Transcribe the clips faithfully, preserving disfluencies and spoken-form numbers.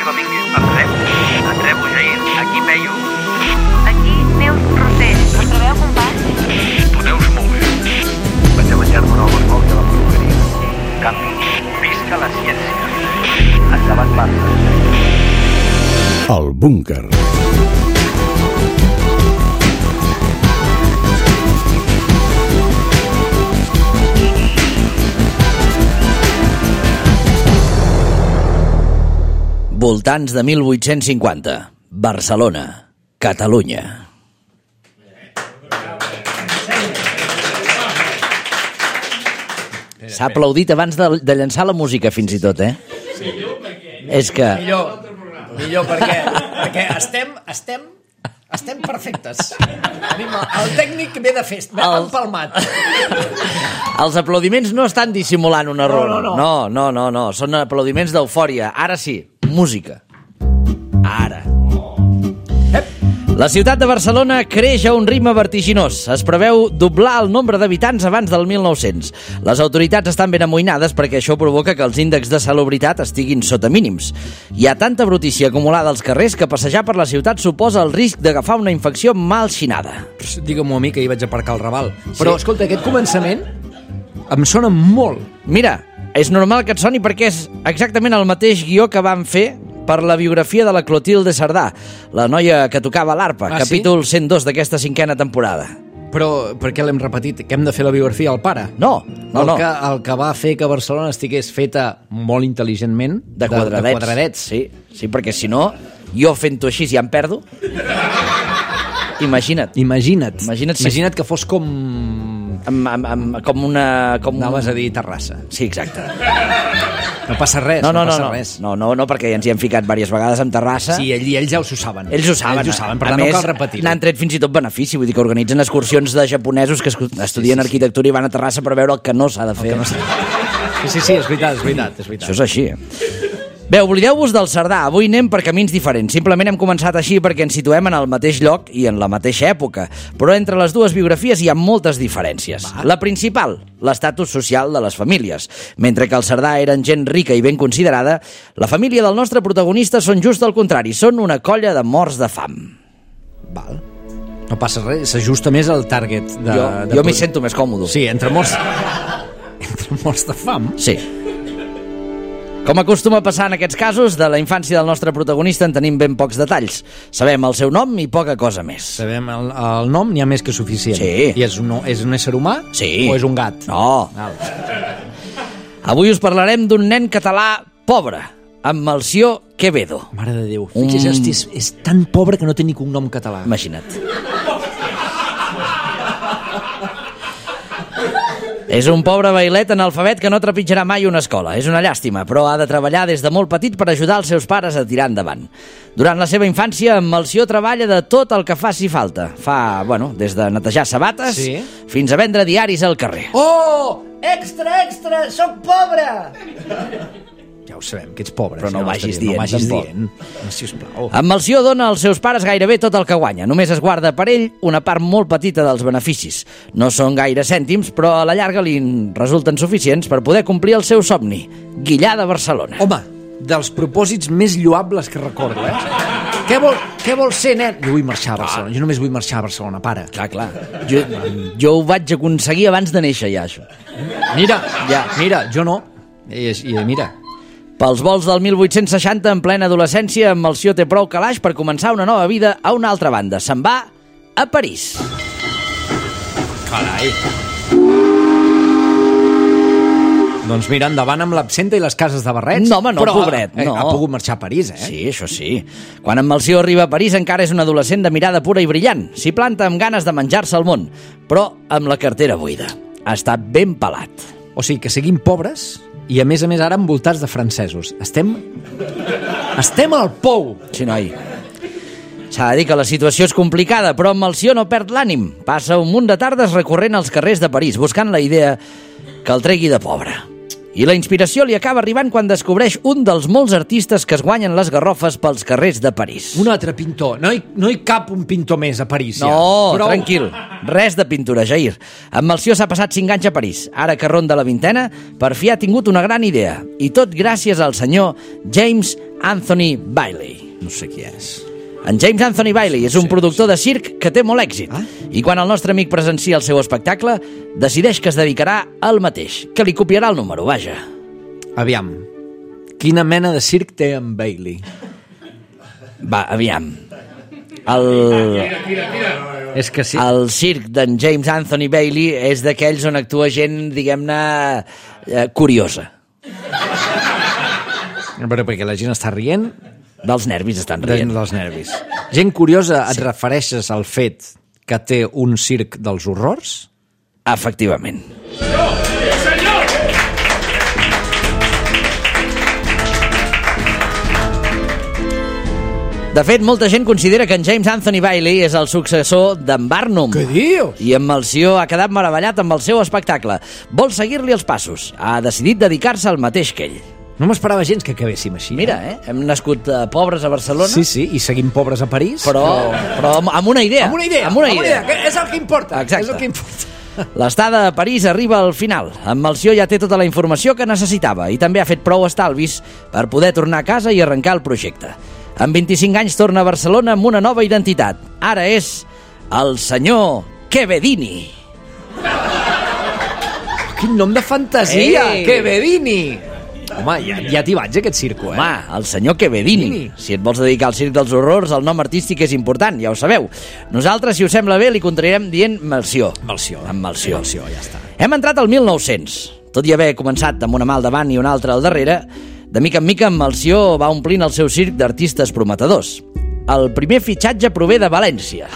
Domínguez. Entreu. Entreu, Jair. Aquí Peyu. Aquí Neus Rossell. Us trobeu, companys? Tu Neus molt bé. Vaig a menjar-me una albercoll de la peluqueria. Canvi. Visca la ciència. Endavant, Barça. El búnquer. Voltants de mil vuit-cents cinquanta. Barcelona, Catalunya. S'ha aplaudit abans de, de llançar la música, fins i tot, eh? Sí. És que... Millor, millor perquè, perquè estem, estem, estem perfectes. El tècnic ve de fest, ve El... empalmat. Els aplaudiments no estan dissimulant un error. No, no, no. No, no, no, no. Són aplaudiments d'eufòria. Ara sí, música. Ara. La ciutat de Barcelona creix a un ritme vertiginós. Es preveu doblar el nombre d'habitants abans del mil nou-cents. Les autoritats estan ben amoïnades perquè això provoca que els índexs de salubritat estiguin sota mínims. Hi ha tanta brutícia acumulada als carrers que passejar per la ciutat suposa el risc d'agafar una infecció malxinada. Digue-m'ho a mi, que hi vaig aparcar el Raval. Però, sí. Escolta, aquest començament em sona molt. Mira, és normal que et soni perquè és exactament el mateix guió que van fer per la biografia de la Clotilde Cerdà, la noia que tocava l'arpa, ah, capítol sí? cent dos d'aquesta cinquena temporada. Però per què l'hem repetit? Que hem de fer la biografia al pare? No, no, el no. Que, el que va fer que Barcelona estigués feta molt intel·ligentment de quadradets. De, de quadradets. Sí, sí, perquè si no, jo fent-ho així ja em perdo. Imagina't. Imagina't. Imagina't, si... Imagina't que fos com... Amb, amb, amb, com una... Com Anaves a dir Terrassa. Sí, exacte. No passa res, no, no, no passa no, no. res. No, no, no, perquè ja ens hi hem ficat diverses vegades amb Terrassa. Sí, ells, ells ja ho saben. Ells ho saben. Ells ho saben, per a tant més, no cal repetir-ho. N'han tret fins i tot benefici, vull dir que organitzen excursions de japonesos que estudien sí, sí, sí. arquitectura i van a Terrassa per veure el que no s'ha de fer. No sí, sí, sí, és veritat, és veritat, és veritat. Això és així. Bé, oblideu-vos del Cerdà, avui anem per camins diferents. Simplement hem començat així perquè ens situem en el mateix lloc i en la mateixa època. Però entre les dues biografies hi ha moltes diferències. Va. La principal, l'estatus social de les famílies. Mentre que el Cerdà eren gent rica i ben considerada, la família del nostre protagonista són just al contrari, són una colla de morts de fam. Val. No passa res, s'ajusta més al target de... Jo, de... jo m'hi sento més còmode. Sí, entre morts... entre morts de fam? Sí. Com acostuma a passar en aquests casos, de la infància del nostre protagonista en tenim ben pocs detalls. Sabem el seu nom i poca cosa més. Sabem el, el nom, n'hi ha més que suficient. Sí. I és un, és un ésser humà? Sí. O és un gat? No. Val. Avui us parlarem d'un nen català pobre, amb Melcior Quevedo. Mare de Déu. Un... Fixa't, és, és tan pobre que no té ni cognom català. Imagina't. És un pobre bailet analfabet que no trepitjarà mai una escola. És una llàstima, però ha de treballar des de molt petit per ajudar els seus pares a tirar endavant. Durant la seva infància, en Melcior treballa de tot el que faci falta. Fa, bueno, des de netejar sabates sí. fins a vendre diaris al carrer. Oh! Extra, extra! Soc pobre! Ja ho sabem, que ets pobre. Però no ho vagis dient, no vagis tampoc. dient. No, sisplau. En Melcior dona als seus pares gairebé tot el que guanya. Només es guarda per ell una part molt petita dels beneficis. No són gaire cèntims, però a la llarga li resulten suficients per poder complir el seu somni. Guillà de Barcelona. Home, dels propòsits més lloables que recordo, eh? Què vol, què vol ser, nen? Jo vull marxar a Barcelona. Jo només vull marxar a Barcelona, pare. Clar, clar. Jo, jo ho vaig aconseguir abans de néixer, ja, això. Mira, ja, mira, jo no. I, i mira... Pels vols del mil vuit-cents seixanta, en plena adolescència, en Melcior té prou calaix per començar una nova vida a una altra banda. Se'n va a París. Carai. Doncs mira, endavant amb l'absenta i les cases de barrets. No, home, no, però, pobret, no. Eh, ha pogut marxar a París, eh? Sí, això sí. Quan en Melcior arriba a París encara és un adolescent de mirada pura i brillant. S'hi planta amb ganes de menjar-se el món, però amb la cartera buida. Està ben pelat. O sigui, que seguim pobres... I a més a més ara envoltats de francesos. Estem... Estem al pou! Sí, noi. S'ha de dir que la situació és complicada, però en Melcior no perd l'ànim. Passa un munt de tardes recorrent els carrers de París, buscant la idea que el tregui de pobre. I la inspiració li acaba arribant quan descobreix un dels molts artistes que es guanyen les garrofes pels carrers de París. Un altre pintor. No hi, no hi cap un pintor més a París, ja. No, Prou. Tranquil. Res de pintura, Jair. En Melcior s'ha passat cinc anys a París. Ara que ronda la vintena, per fi ha tingut una gran idea. I tot gràcies al senyor James Anthony Bailey. No sé qui és. En James Anthony Bailey és un sí, productor sí. de circ que té molt èxit. Ah? I quan el nostre amic presencia el seu espectacle, decideix que es dedicarà al mateix, que li copiarà el número, vaja. Aviam, quina mena de circ té en Bailey? Va, aviam. El... Tira, tira, tira. És que sí. El circ d'en James Anthony Bailey és d'aquells on actua gent, diguem-ne, eh, curiosa. Però perquè la gent està rient... Dels nervis estan rient. Dels nervis. Gent curiosa, et sí. refereixes al fet que té un circ dels horrors? Efectivament. Senyor! Senyor! De fet, molta gent considera que en James Anthony Bailey és el successor d'en Barnum. Què dius? I en Melcior ha quedat meravellat amb el seu espectacle. Vol seguir-li els passos. Ha decidit dedicar-se al mateix que ell. No m'esperava gens que acabéssim així. Mira, eh? Hem nascut uh, pobres a Barcelona. Sí, sí, i seguim pobres a París. Però, però amb, amb una idea. Amb una idea. Amb una idea. Amb una idea. És el que importa. Exacte. És el que importa. L'estada a París arriba al final. En Melcior ja té tota la informació que necessitava i també ha fet prou estalvis per poder tornar a casa i arrencar el projecte. Amb vint-i-cinc anys torna a Barcelona amb una nova identitat. Ara és el senyor Quevedini. Quin nom de fantasia! Ei. Quevedini! Home, ja, ja t'hi vaig, aquest circo, eh? Home, el senyor Quevedini. Si et vols dedicar al circ dels horrors, el nom artístic és important, ja ho sabeu. Nosaltres, si us sembla bé, li contrairem dient Melcior. Melcior. Amb Melcior. Melcior, ja està. Hem entrat al mil nou-cents. Tot i haver començat amb una mà al davant i una altra al darrere, de mica en mica en Melcior va omplint el seu circ d'artistes prometedors. El primer fitxatge prové de València.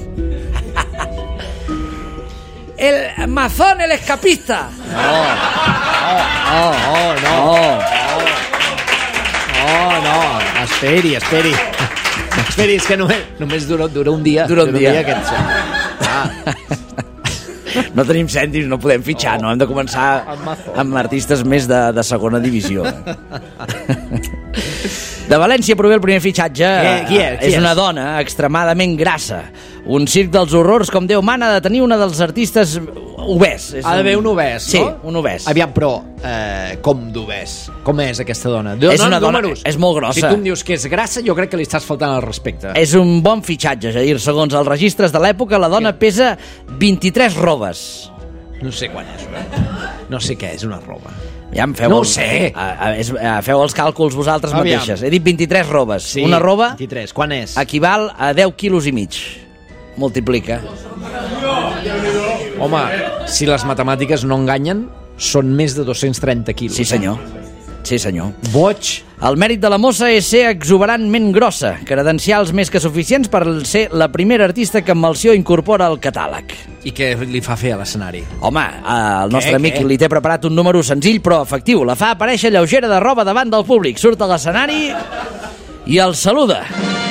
El mazón, el escapista. No. Oh, oh, no. No. Oh, no. Esperi, esperi. Esperi, és que només, només dura, dura un dia. Dura un dia. dia aquest... ah. No tenim cèntims, no podem fitxar, oh. no? Hem de començar amb artistes més de, de segona divisió. De València prové el primer fitxatge. Qui, qui és? Qui és una dona extremadament grassa. Un circ dels horrors, com Déu mana, ha de tenir una dels artistes obès. És ha d'haver un obès, sí, no? Sí, un obès. Aviam, però, eh, com d'obès? Com és aquesta dona? De, és no, una dona, números. És molt grossa. Si tu em dius que és grassa, jo crec que li estàs faltant al respecte. És un bon fitxatge, Jair. Segons els registres de l'època, la dona pesa vint-i-tres robes. No sé quan és, eh? No sé què és una roba. Ja em feu no els, ho sé. A, a, és, a, feu els càlculs vosaltres Aviam. mateixes. He dit vint-i-tres robes. Sí, una roba vint-i-tres. Quan és? Equival a deu quilos i mig. Multiplica. Home, si les matemàtiques no enganyen, són més de dos-cents trenta quilos. Sí, senyor. Sí, senyor. Boig. El mèrit de la mossa és ser exuberantment grossa, credencials més que suficients per ser la primera artista que en Melcior incorpora al catàleg. I què li fa fer a l'escenari? Home, el nostre què, amic què? li té preparat un número senzill però efectiu. La fa aparèixer lleugera de roba davant del públic. Surt a l'escenari i el saluda.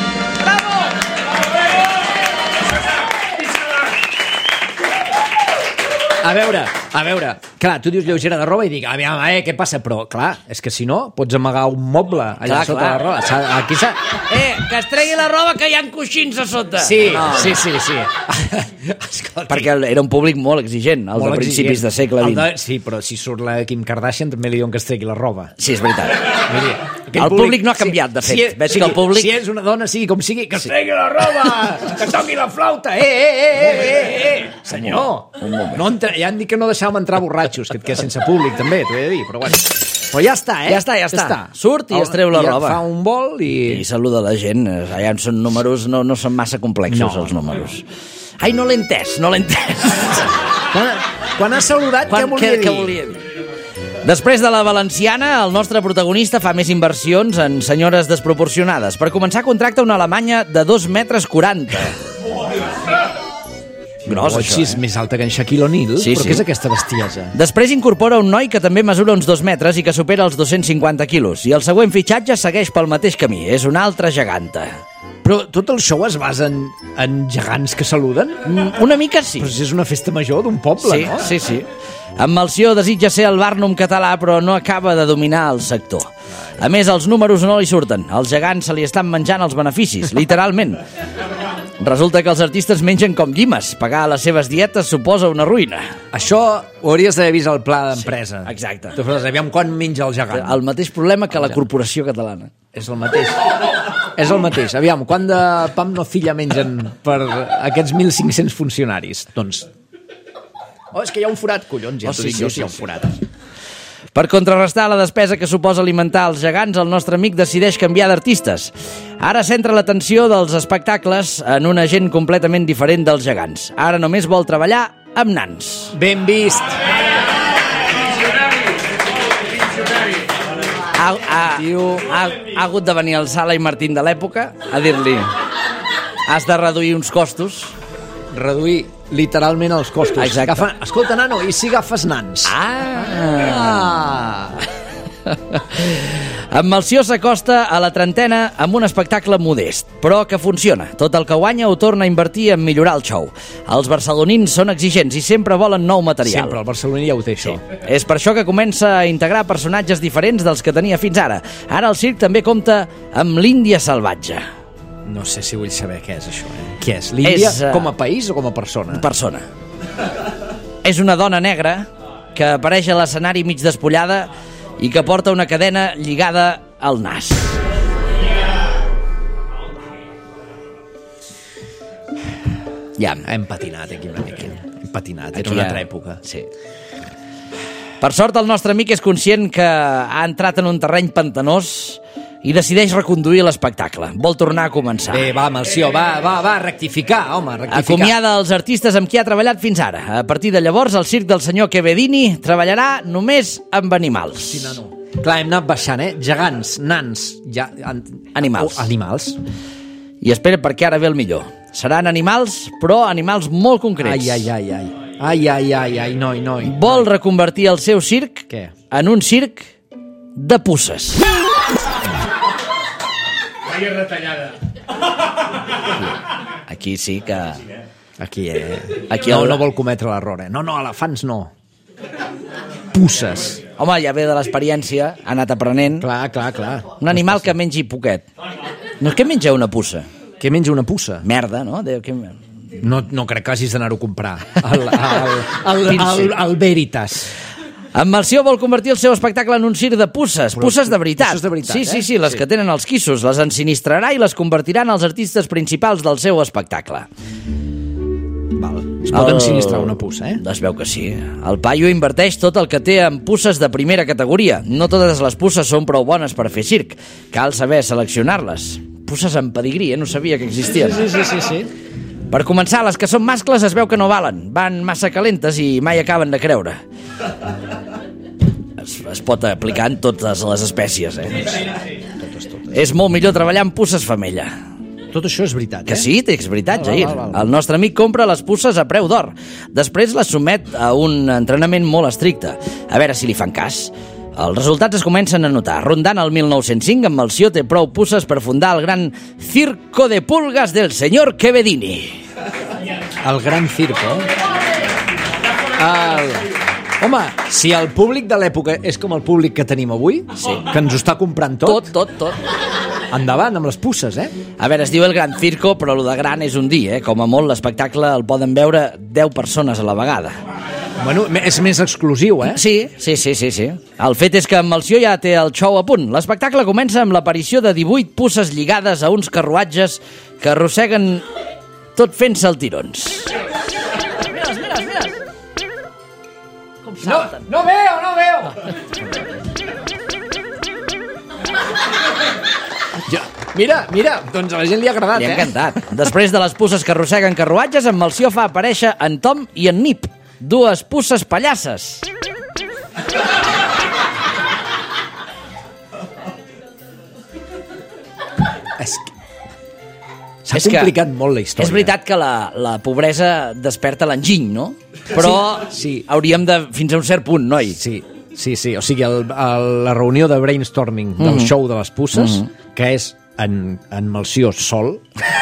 A veure, a veure, clar, tu dius lleugera de roba i dic, aviam, eh, què passa? Però, clar, és que si no, pots amagar un moble allà clar, sota clar. la roba. Aquí s'ha... Eh, que es tregui la roba que hi ha coixins a sota. Sí, no. sí, sí, sí. Escolti. Perquè era un públic molt exigent, el Molt de principis exigent. de segle vint. De... Sí, però si surt la Kim Kardashian també li diuen que es tregui la roba. Sí, és veritat. Miri, el públic, públic no ha canviat, de fet. Si, Veig sí, que el públic... Si és una dona, sigui com sigui, que es Sí. tregui la roba, que toqui la flauta. Eh, eh, eh, eh, eh, eh. Senyor, Un moment. no entra... ja han dit que no deixàvem entrar borratxos, que et quedes sense públic, també, t'ho he de dir, però bueno. Però ja està, eh? Ja està, ja està. Surt i es treu la I roba. fa un vol i... I saluda la gent. Allà són números, no, no són massa complexos, No. els números. Ai, no l'he entès, no l'he entès. Quan, quan ha saludat, Quan, què volia què, dir? què volia dir? Després de la valenciana, el nostre protagonista fa més inversions en senyores desproporcionades. Per començar, contracta una alemanya de dos metres quaranta. Gros, Boig, això, és eh? més alta que en Shaquille O'Neal, Sí, però sí. què és aquesta bestiesa? Després incorpora un noi que també mesura uns dos metres i que supera els dos-cents cinquanta quilos. I el següent fitxatge segueix pel mateix camí. És una altra geganta. Però tot el show es basa en, en gegants que saluden? Mm, Una mica sí. Però si és una festa major d'un poble, Sí, no? sí, sí. En Melcior desitja ser el Barnum català, però no acaba de dominar el sector. A més, els números no li surten. Els gegants se li estan menjant els beneficis, literalment. Resulta que els artistes mengen com llimes. Pagar les seves dietes suposa una ruïna. Això ho hauries d'haver vist al pla d'empresa. Sí, exacte. Tu fas, aviam quan menja el gegant. El mateix problema que la corporació catalana. És el mateix. És el mateix. Aviam, quant de pam no filla mengen per aquests mil cinc-cents funcionaris? Doncs... Oh, és que hi ha un forat, collons, ja Oh, t'ho sí, dic sí, jo, si sí, hi ha un sí. forat. Per contrarrestar la despesa que suposa alimentar els gegants, el nostre amic decideix canviar d'artistes. Ara centra l'atenció dels espectacles en una gent completament diferent dels gegants. Ara només vol treballar amb nans. Ben vist. Ha, ha, ha, ha hagut de venir el Sala i Martín de l'època a dir-li has de reduir uns costos. Reduir literalment els costos. Exacte. Agafa... Escolta, nano, i si agafes nans? Ah! En Melcior s'acosta a la trentena amb un espectacle modest, però que funciona. Tot el que guanya ho torna a invertir en millorar el show. Els barcelonins són exigents i sempre volen nou material. Sempre, el barceloní ja ho té, això. Sí. És per això que comença a integrar personatges diferents dels que tenia fins ara. Ara el circ també compta amb l'Índia salvatge. No sé si vull saber què és això. Eh? Què és? L'Índia És, uh, com a país o com a persona? Persona. És una dona negra que apareix a l'escenari mig despullada i que porta una cadena lligada al nas. Ja. Hem patinat aquí una mica. Hem patinat, era Aquí una ja- altra època. Sí. Per sort, el nostre amic és conscient que ha entrat en un terreny pantanós i decideix reconduir l'espectacle. Vol tornar a començar. Bé, va, Melcior, va, va, va, rectificar, home, rectificar. Acomiada els artistes amb qui ha treballat fins ara. A partir de llavors, el circ del senyor Kevedini treballarà només amb animals. Sí, nano. Clar, hem anat baixant, eh? Gegants, nans, ja... An... Animals. Oh, animals. I espera, perquè ara ve el millor. Seran animals, però animals molt concrets. Ai, ai, ai, ai. Ai, ai, ai, ai, noi, noi. Vol reconvertir el seu circ Què? en un circ de puces. Vaya retallada. Aquí sí que... Aquí, eh? Aquí no, el- no vol cometre l'error, eh? No, no, elefants no. Puces. Home, ja ve de l'experiència, ha anat aprenent. Clar, clar, clar. Un animal que mengi poquet. No és que menja una puça. Què menja una puça? Merda, no? De, que... No, no crec que hagis d'anar-ho a comprar. Al, al, al, al, al Veritas. En Melcior vol convertir el seu espectacle en un circ de puces, Però puces de veritat. puces de veritat, sí, sí, eh? sí, les Sí. que tenen els quissos, les ensinistrarà i les convertirà en els artistes principals del seu espectacle. Val. Es pot El- ensinistrar una puça, eh? Es veu que sí. El paio inverteix tot el que té en puces de primera categoria. No totes les puces són prou bones per fer circ. Cal saber seleccionar-les. Puces amb pedigrí, eh? No sabia que existien. Sí, sí, sí, sí. Per començar, les que són mascles es veu que no valen. Van massa calentes i mai acaben de creure. Es, es pot aplicar en totes les espècies, eh? És molt millor treballar amb puces femella. Tot això és veritat, eh? Que sí, és veritat, Val, Jair. val, val. El nostre amic compra les puces a preu d'or. Després les somet a un entrenament molt estricte. A veure si li fan cas. Els resultats es comencen a notar. Rondant el mil nou-cents cinc, en Melcior té prou puces per fundar el gran Circo de Pulgas del senyor Kevedini. El gran circo, eh? El... Home, si el públic de l'època és com el públic que tenim avui, sí. que ens ho està comprant tot, Tot, tot, tot. endavant amb les puces, eh? A veure, es diu el Gran Circo, però el de gran és un dia, eh? Com a molt, l'espectacle el poden veure deu persones a la vegada. Bueno, és més exclusiu, eh? Sí, sí, sí, sí, sí. El fet és que en Melcior ja té el show a punt. L'espectacle comença amb l'aparició de divuit puces lligades a uns carruatges que arrosseguen tot fent saltirons. Mira, mira, mira. Com salten. No veo, no veo! Ja, mira, mira, doncs a la gent li ha agradat, Li ha eh? encantat. Després de les puces que arrosseguen carruatges, en Melcior fa aparèixer en Tom i en Nip, dues puces pallasses. És que... S'ha És que complicat molt la història. És veritat que la, la pobresa desperta l'enginy, no? Però Sí, sí. hauríem de... fins a un cert punt, noi. Sí, sí, sí. O sigui, el, el, la reunió de brainstorming del Mhm. show de les puces, que és en, en Melcior sol,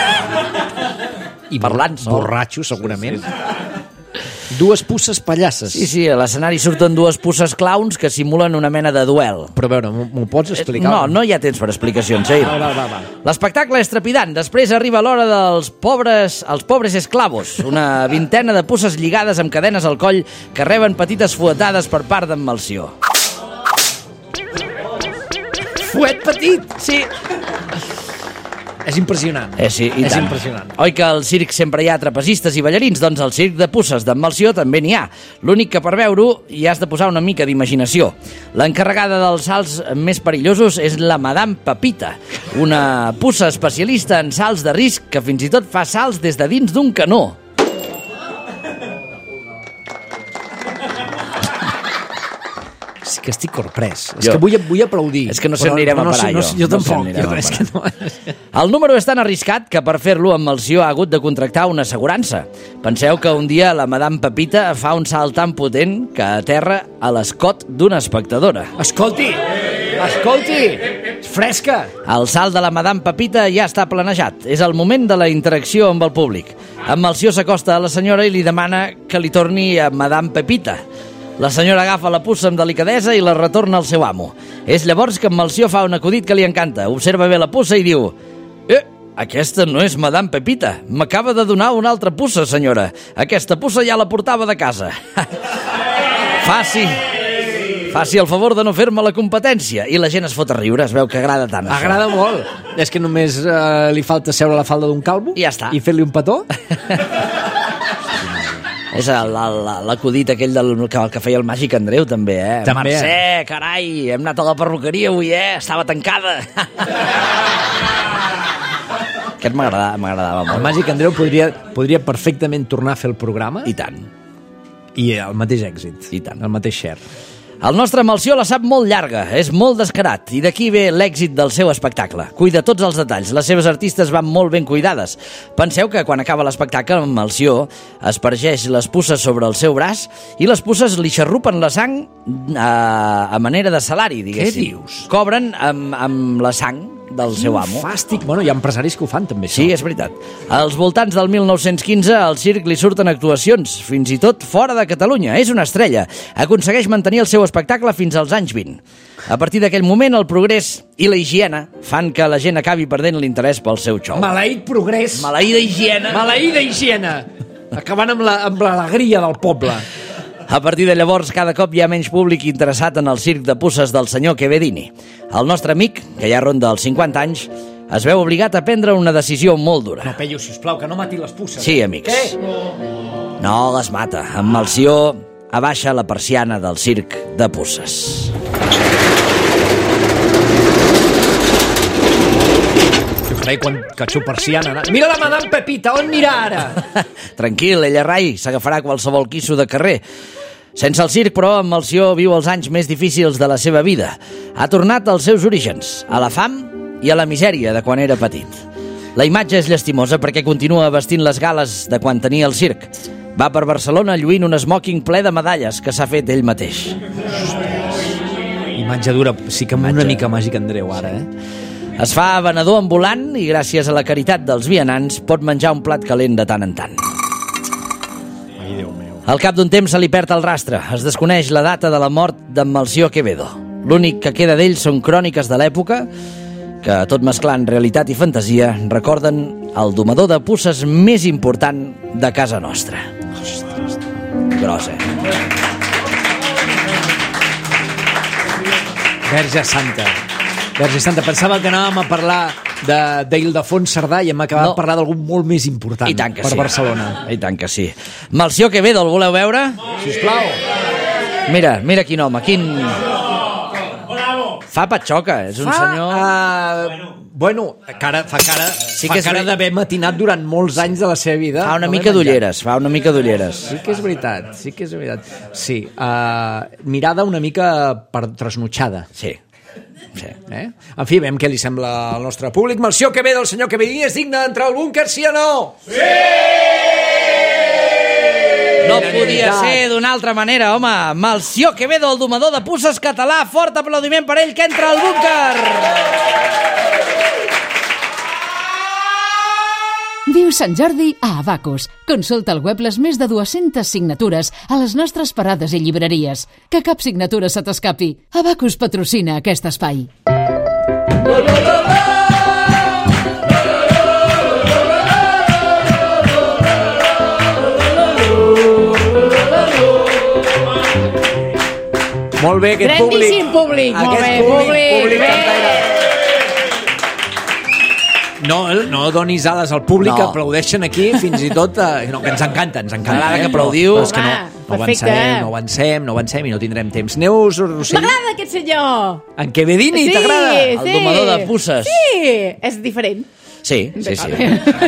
i Parlant sol. borratxo, segurament. Dues puces pallasses. Sí, sí, a l'escenari surten dues puces clowns que simulen una mena de duel. Però a veure, m'ho m'ho pots explicar? No, no hi ha temps per explicacions, Jair. Va, va, va, va. L'espectacle és trepidant. Després arriba l'hora dels pobres, els pobres esclavos. Una vintena de puces lligades amb cadenes al coll que reben petites fuetades per part d'en Melcior. ossuet petit. Sí. És impressionant. Eh, sí, i és tant. impressionant. Oi que al circ sempre hi ha trapezistes i ballarins? Doncs al circ de Puces d'en Melcior també n'hi ha. L'únic que per veure-ho hi has de posar una mica d'imaginació. L'encarregada dels salts més perillosos és la Madame Pepita, una puça especialista en salts de risc que fins i tot fa salts des de dins d'un canó. És que estic corprès. És Jo. que vull, vull aplaudir. És que no sé on anirem a parar, no, jo. Jo No sé on tampoc. anirem Jo, a és que no... El número és tan arriscat que per fer-lo en Melcior ha hagut de contractar una assegurança. Penseu que un dia la Madame Pepita fa un salt tan potent que aterra a l'escot d'una espectadora. Escolti! Escolti! Fresca! El salt de la Madame Pepita ja està planejat. És el moment de la interacció amb el públic. En Melcior s'acosta a la senyora i li demana que li torni a Madame Pepita. La senyora agafa la puça amb delicadesa i la retorna al seu amo. És llavors que en Melcior fa un acudit que li encanta. Observa bé la puça i diu: Eh, aquesta no és Madame Pepita. M'acaba de donar una altra puça, senyora. Aquesta puça ja la portava de casa. Faci... Faci el favor de no fer-me la competència. I la gent es fot a riure, es veu que agrada tant això. Agrada molt. És que només eh, li falta seure a la falda d'un calvo I ja està. i fer-li un petó. És el- el- l'acudit aquell del, que, que feia el Màgic Andreu, també, eh? També. Mercè, carai, hem anat a la perruqueria avui, eh? Estava tancada. Aquest m'agradava, m'agradava El molt. Màgic Andreu podria, podria perfectament tornar a fer el programa I tant. i el mateix èxit. I tant. El mateix share. El nostre Melcior la sap molt llarga, és molt descarat, i d'aquí ve l'èxit del seu espectacle. Cuida tots els detalls, les seves artistes van molt ben cuidades. Penseu que quan acaba l'espectacle, en Melcior aspergeix les puces sobre el seu braç i les puces li xarrupen la sang a, a manera de salari, diguéssim. Què dius? Cobren amb, amb la sang del seu amo. Fàstic. Bueno, hi ha empresaris que ho fan també, això. Sí, és veritat. Als voltants del mil nou-cents quinze, al circ li surten actuacions, fins i tot fora de Catalunya. És una estrella. Aconsegueix mantenir el seu espectacle fins als anys vint. A partir d'aquell moment, el progrés i la higiene fan que la gent acabi perdent l'interès pel seu xou. Maleït progrés. Maleïda higiene. Maleïda higiene. Acabant amb la- amb l'alegria del poble. A partir de llavors, cada cop hi ha menys públic interessat en el circ de puces del senyor Chevedini. El nostre amic, que ja ronda els cinquanta anys, es veu obligat a prendre una decisió molt dura. No, Peyu, sisplau, que no mati les puces. Sí, amics. Què? No les mata. En Melcior abaixa la persiana del circ de puces. Carai, quan catxo persiana. Mira la Madame Pepita, on mira ara? Tranquil, ella rai, s'agafarà qualsevol quisso de carrer. Sense el circ, però, en Melcior viu els anys més difícils de la seva vida. Ha tornat als seus orígens, a la fam i a la misèria de quan era petit. La imatge és llastimosa perquè continua vestint les gales de quan tenia el circ. Va per Barcelona lluint un smoking ple de medalles que s'ha fet ell mateix. Imatge dura, sí que amb Imatge. una mica Màgic Andreu ara, eh? Es fa venedor ambulant i gràcies a la caritat dels vianants pot menjar un plat calent de tant en tant. Ai, Déu meu. Al cap d'un temps se li perd el rastre. Es desconeix la data de la mort d'en Melcior Quevedo. L'únic que queda d'ell són cròniques de l'època que, tot mesclant realitat i fantasia, recorden el domador de puces més important de casa nostra. Gros, eh? Verge Santa. Verge Santa, pensava que anàvem a parlar de d'Ildefons Cerdà i hem acabat No. no. parlar d'algú molt més important I tant que per sí. Barcelona. I tant que sí. Melcior Quevedo, el voleu veure? Sisplau. Mira, mira quin home, quin... Fa patxoca, és un Fa, senyor... Uh, bueno, cara, fa cara, sí que fa és cara ver- d'haver matinat durant molts anys de la seva vida. Fa una no mica haver menjat. d'ulleres, fa una mica d'ulleres. Sí que és veritat, sí que és veritat. Sí, uh, mirada una mica per trasnotxada. Sí. Sí. Eh? En fi, veiem què li sembla al nostre públic. Melcior Quevedo, el senyor Quevedini, és digne d'entrar al búnquer, sí o no? No podia ser d'una altra manera, home. Melcior Quevedo, el domador de puces català. Fort aplaudiment per ell que entra al búnquer. Viu Sant Jordi a Abacus. Consulta al web les més de dues-centes signatures a les nostres parades i llibreries. Que cap signatura se t'escapi. Abacus patrocina aquest espai. Molt bé, aquest públic. Grandíssim públic, molt aquest bé, públic, públic, públic bé. cantaire. no, no donis ales al públic, No. que aplaudeixen aquí, fins i tot... Eh, no, que ens encanta, ens encanta. M'agrada eh? que aplaudiu. No, però és que no, Home, no perfecte. avancem, no avancem, no avancem i no tindrem temps. Neus Rossell, M'agrada aquest senyor! en què ve Dini, Sí, t'agrada? El domador de puces. Sí, és diferent. Sí, sí, sí.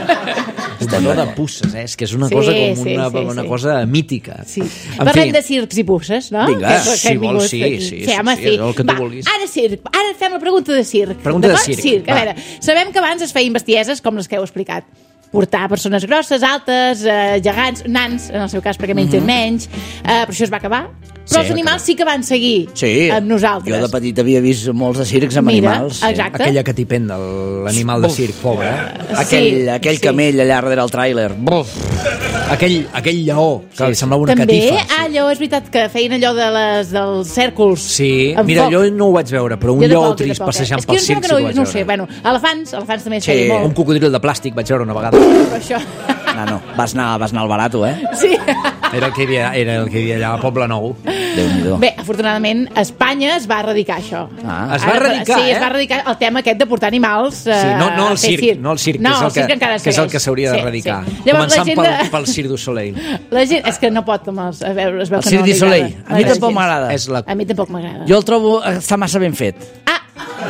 Domador de puces, eh? És que és una Sí, cosa com sí, una, sí, una sí. cosa mítica. Sí. En Parlem fi, de circs i puces, no? Vinga, Que és el que si hem vols, vingut sí, aquí. sí, sí, home, sí, el que tu Va, vulguis. Ara circ, ara fem la pregunta de circ. Pregunta de D'acord? circ, circ. A va. veure, sabem que abans es feien bestieses com les que heu explicat. Portar persones grosses, altes, eh, gegants, nans, en el seu cas perquè mengen menys, eh, però això es va acabar. Però Sí, els va animals sí que van seguir Sí, amb nosaltres. jo de petit havia vist molts de circs amb Mira, animals. exacte. aquella que t'hi pen de l'animal de circ, pobre, eh? Aquell, Sí, aquell sí. camell allà darrere el tràiler. Buf. Aquell, aquell lleó, que li semblava una També, catifa. ah, allò és veritat que feien allò de les, dels cèrcols. Sí, amb mira, foc. jo no ho vaig veure, però un Jo lleó tampoc, jo trist tampoc, eh? passejant És que pel jo em circ sembla sí que que ho no, vaig no ho sé, veure. bueno, elefants, elefants també es Sí. feien Un molt. cocodril de plàstic vaig veure una vegada. Però això... No, no, vas anar, vas anar al barato, eh? Sí. Era el que hi havia, era el que hi havia allà a Poble Nou. Déu-n'hi-do. Bé, afortunadament, a Espanya es va erradicar això. Ah. Es va Ara, erradicar, sí, eh? es va erradicar el tema aquest de portar animals eh, Sí, no, no a el fer circ, no el circ, no, que és el el circ que, encara es que, és el segueix. que s'hauria Sí, d'erradicar. sí. Llavors, Començant la gent pel, de... pel Cirque du Soleil. La gent, és que no pot amb els... A veure, es veu El que Cirque no du li Soleil. agrada. A mi No tampoc gens. m'agrada. És la... A mi tampoc m'agrada. Jo el trobo... Està massa ben fet. Ah,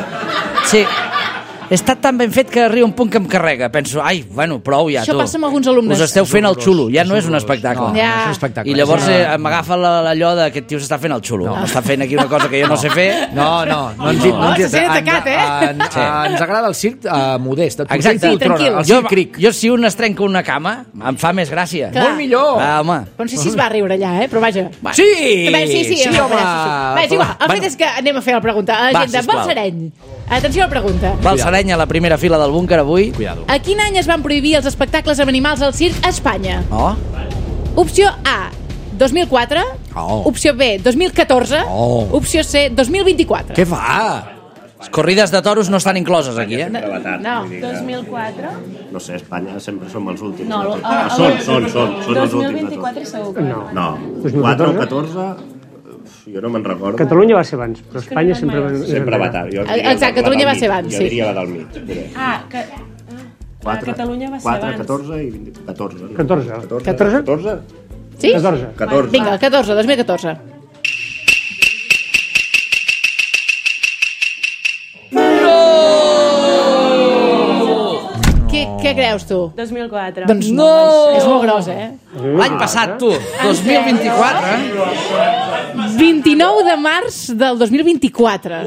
Sí. Està tan ben fet que arriba un punt que em carrega. Penso, ai, bueno, prou ja, Això tu. passa amb alguns alumnes. Us esteu fent el xulo, ja no és un espectacle. No, Ja. no és un espectacle. I llavors És eh, una- m'agafa la- l'allò de aquest tio s'està fent el xulo. No. Està fent aquí una cosa que jo no, sé fer. No, no, no ens, no, No, ens, se sent atacat, eh? Ens, Sí. ens agrada el circ uh, modest. El Exacte. circ poltrona, tranquil. el Jo, circ cric. jo si un es trenca una cama, em fa més gràcia. Clar. Molt millor. Ah, home. però no sé si es va riure allà, eh? Però vaja. Sí! Bé, sí, sí, sí, home, home. Va, és igual. El Bueno, fet és que anem a fer la pregunta. Va, Agenda, sisplau. Balsareny. Atenció a la pregunta. Balsareny a la primera fila del búnquer avui. Cuidado. A quin any es van prohibir els espectacles amb animals al circ a Espanya? Oh. Opció A, dos mil quatre. Oh. Opció B, dos mil catorze. Oh. Opció C, dos mil vint-i-quatre. Què fa? Les corrides de toros no estan incloses aquí, eh? No. dos mil quatre? No sé, a Espanya sempre som els últims. No, el- ah, el- són, el- són, són, són els dos mil últims. vint-i-quatre segur que no. No, dos mil quatre o catorze? catorze, jo no me'n recordo. Catalunya va ser abans, però Espanya sempre va... Sempre va tard. Jo diria Exacte, la del Catalunya va mig. ser abans, Jo sí. diria la del mig. diré. Ah, que... Quatre, Catalunya va ser quatre, abans. catorze i vint... catorze. No? catorze. catorze. catorze? catorze? Sí? catorze. catorze. Vinga, el catorze, dos mil catorze. Què, què creus tu? dos mil quatre. Doncs no! És molt gros, eh? L'any passat, tu, dos mil vint-i-quatre, eh? vint-i-nou de març del dos mil vint-i-quatre.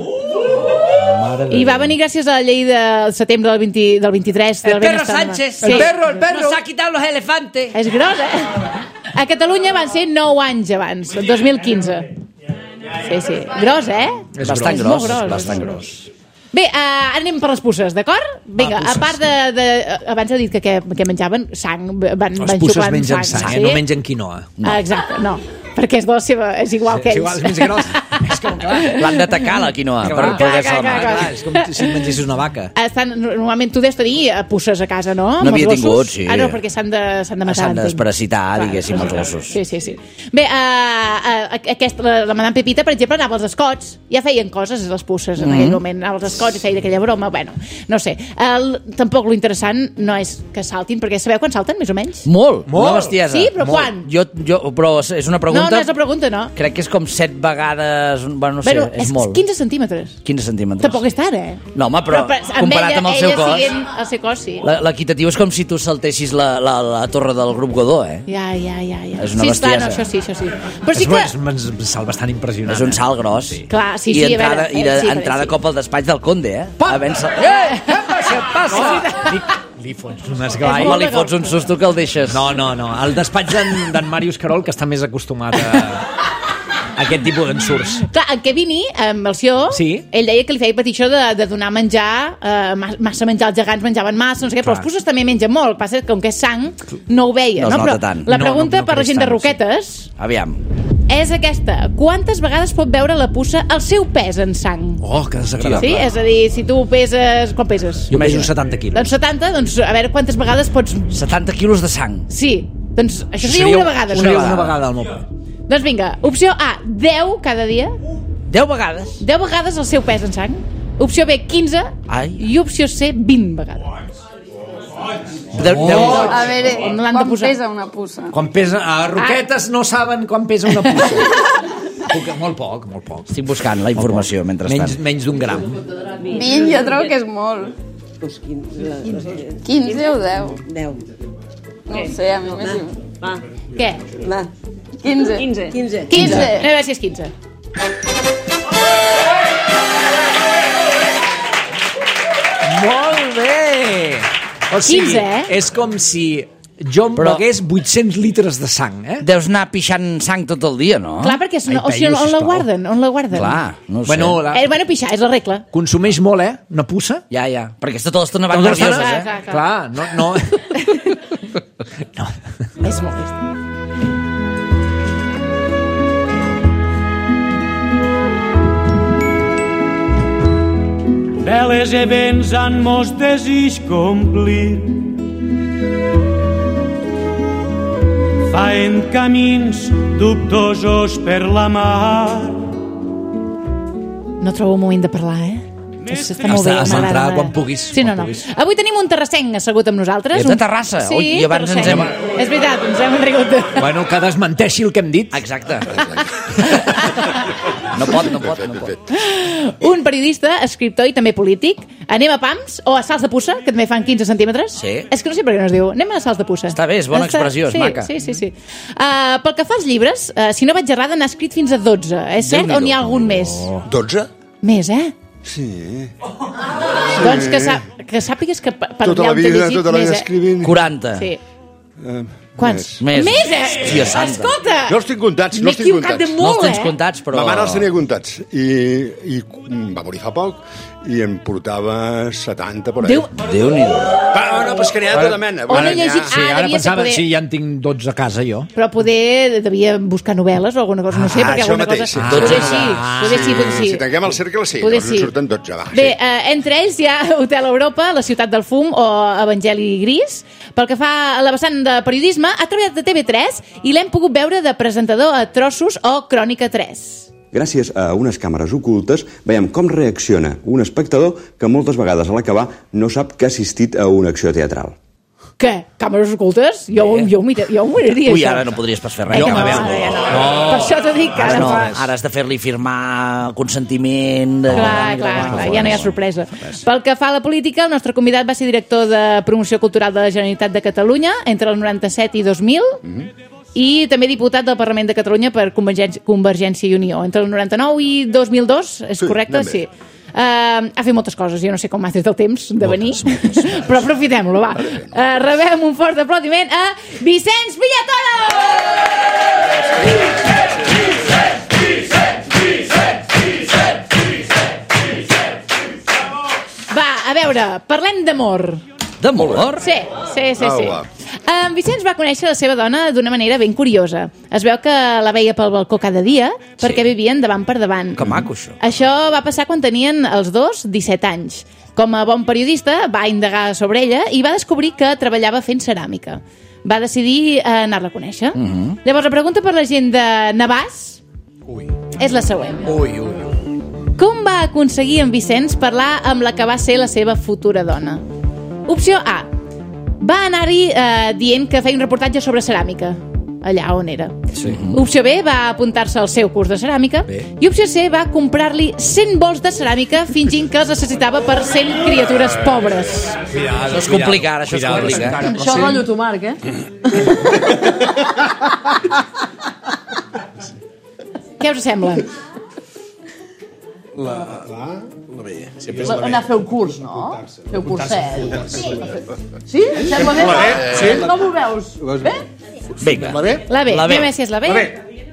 I va venir gràcies a la llei del setembre del, vint, del vint-i-tres. El del perro benestar animal. Sánchez. Sí. El perro, el perro. Nos ha quitado los elefantes. És gros, eh? A Catalunya van ser nou anys abans, el dos mil quinze. Sí, sí. Gros, eh? És Bastant És gros, molt gros, bastant és gros. Bé, uh, ara anem per les puces, d'acord? Vinga, puces. a part de, de... Abans heu dit que què, què menjaven? Sang. Van, Les van puces xuclant mengen sang, sang, eh? No mengen quinoa. Ah, exacte, no. Perquè és de la seva... És igual que És ells. igual, és més gros. És com, clar, L'han d'atacar, la quinoa, per clar, poder clar, clar, salvar. clar. és com si et mengessis una vaca. Estan, normalment tu deus tenir eh, puces a casa, no? Amb N'havia els gossos? tingut, sí. Ah, no, perquè s'han de, s'han de matar. S'han entenc. desparasitar, Clar, diguéssim, els desparasitar. gossos. Sí, sí, sí. Bé, uh, uh, aquesta, la, la Madame Pepita, per exemple, anava als escots. Ja feien coses, les puces, en Mhm. aquell moment. Anava als escots i feia aquella broma. Bueno, no sé. El, tampoc lo interessant no és que saltin, perquè sabeu quan salten, més o menys? Molt, Molt. una bestiesa. Sí, però Molt. quan? Jo, jo, però és una pregunta... No, no és la pregunta, no. Crec que és com set vegades... Bueno, no sé, Bueno, és, és molt. quinze centímetres. quinze centímetres. Tampoc és tant, eh? No, home, però, comparat ella, amb el seu ella cos... Siguent el seu cos, sí. la- L'equitatiu és com si tu saltessis la, la, la torre del grup Godó, eh? Ja, ja, ja, ja. És una sí, bestiesa. clar, no, això sí, això sí. Però sí és, que... és un salt bastant impressionant. És un salt gros. Sí. Clar, sí, I sí, a entrada, veure, i de, eh, sí, entrada sí. cop al despatx del conde, eh? Pam! Havent-se... Eh, què passa? Passa! Li, li fots un esglai. Home, li fots un susto que el deixes. No, no, no. El despatx d'en d'en Màrius Carol, que està més acostumat a, a aquest tipus d'ensurts. Clar, en Kevini, amb el Sió, Sí. ell deia que li feia patir això de, de donar menjar, eh, ma- massa menjar, els gegants menjaven massa, no sé què, però Clar. els puces també mengen molt, passa que com que és sang, no ho veia, No es no? nota Però tant. la No, pregunta no, no per la creix gent de tant, Roquetes Aviam. és aquesta. Quantes vegades pot veure la puça el seu pes en sang? Oh, que desagradable. Sí? És a dir, si tu peses... Quan peses? Jo peso setanta quilos. Doncs setanta, doncs a veure quantes vegades pots... setanta quilos de sang. Sí, doncs això seria, una vegada. Seria només. una vegada al meu pare. Doncs vinga, opció A, deu cada dia. Deu vegades. deu vegades el seu pes en sang. Opció B, quinze. Ai. I opció C, vint vegades. De, de... A veure, On l'han de quan posar? pesa una puça? Quan pesa... A Roquetes no saben quan pesa una puça. Poc, molt poc, molt poc. Estic buscant la informació mentrestant. Menys, menys d'un gram. vint, jo trobo que és molt. quinze o deu? deu. No ho sé, a mi m'és igual. Va, Què? va. quinze. quinze. quinze. quinze. Anem a veure si és quinze. Molt bé! O sigui, quinze, eh? és com si jo em Però- begués vuit-cents litres de sang, eh? Deus anar pixant sang tot el dia, no? Clar, perquè és, Ai, no, o sigui, Peyu, on la sisplau. guarden? On la guarden? Clar, no ho sé. Bueno, la... Eh, bueno, pixar, és la regla. consumeix molt, eh? Una puça. Ja, ja. Perquè està tota l'estona van Tota l'estona- nervioses, eh? Clar, clar. Clar, no... no... no. És molt trist. Veles e vents han mos desig complir. Faen camins dubtosos per la mar. No trobo un moment de parlar, eh? És, està molt bé, Has d'entrar m'agrada. quan puguis, Sí, no, quan no. puguis. Avui tenim un terrassenc assegut amb nosaltres. I de un- Terrassa. Sí, Ui, i abans ens terrassenc. hem- És veritat, ens hem rigut. Bueno, que desmenteixi el que hem dit. Exacte. No pot, no pot, no pot. Un periodista, escriptor i també polític. Anem a pams o a salts de puça, que també fan quinze centímetres. Sí. És que no sé per què no es diu. Anem a salts de puça. Està bé, és bona expressió, és sí, maca. Sí, sí, sí. Uh, pel que fa als llibres, uh, si no vaig errada, n'ha escrit fins a dotze. És cert o n'hi ha algun més? dotze? Més, eh? Sí. Doncs que, sap, que sàpigues que per per Tota allà la on t'he vida, llegit, tota la vida més, eh? escrivint. quaranta. Sí. Eh, Quants? Més. Més, eh? Hòstia santa. Escolta! No els tinc comptats, no M'he els tinc equivocat comptats. de No molt, els tens eh? comptats, però... Ma mare els tenia comptats i, i mm, va morir fa poc i en portava setanta per ahí. Déu- Déu-n'hi-do. Va, no, però és que n'hi ha de tota mena. On he Ara, llegit- Sí, Ah, ara devia ser pensava, poder- sí, ja en tinc dotze a casa, jo. Però poder devia buscar novel·les o alguna cosa, no sé, Ah, perquè això alguna mateix, cosa... sí. Poder Ah, sí, poder sí, poder sí. Si tanquem el cercle, sí, Poder doncs sí. en surten dotze, va. Bé, eh, entre ells hi ha Hotel Europa, La ciutat del fum o Evangeli Gris. Pel que fa a la vessant de periodisme, ha treballat a T V tres i l'hem pogut veure de presentador a Trossos o Crònica tres. Gràcies a unes càmeres ocultes veiem com reacciona un espectador que moltes vegades a l'acabar no sap que ha assistit a una acció teatral. Què? Càmeres ocultes? Jo, jo, ho mira, jo ho miraria, Ui, això. ara no podries pas fer res. Eh, que Jo, no, a veure, ara ja no. no. Per això t'ho dic, que Ara ara no, fa... ara has de fer-li firmar consentiment... De... Clar, clar, clar, ja no hi ha sorpresa. Pel que fa a la política, el nostre convidat va ser director de Promoció Cultural de la Generalitat de Catalunya entre el noranta-set i dos mil, i també diputat del Parlament de Catalunya per Convergència, Convergència i Unió. Entre el noranta-nou i dos mil dos, és Sí, correcte? anem bé. Sí. Uh, ha fet moltes coses, jo no sé com ha tret el temps de venir, però aprofitem-lo, va. Uh, rebem un fort aplaudiment a Vicenç Villatoro! Va, a veure, parlem d'amor. D'amor? Sí, sí, sí, sí. Au, va. En Vicenç va conèixer la seva dona d'una manera ben curiosa. Es veu que la veia pel balcó cada dia perquè vivien davant per davant. Que maco, això. Això va passar quan tenien els dos disset anys. Com a bon periodista va indagar sobre ella i va descobrir que treballava fent ceràmica. Va decidir eh, anar-la a conèixer. Mhm. Llavors la pregunta per la gent de Navàs Ui. és la següent. Ui, ui, ui. Com va aconseguir en Vicenç parlar amb la que va ser la seva futura dona? Opció A. Va anar-hi eh, dient que feia un reportatge sobre ceràmica, allà on era. Sí. Opció B. Va apuntar-se al seu curs de ceràmica. Bé. I opció C. Va comprar-li cent bols de ceràmica fingint que els necessitava per cent criatures pobres. Això és complicat, això és complicat. Això és rotllo tu, Marc, eh? Què us sembla? La, la, la B. Sempre és La, la B. anar a fer un curs, no? Fer un curset. Sí? Et sembla bé? La B, sí. Com ho veus? Bé? Vinga. La B? La B. La B. Anem a veure si és la B. La B.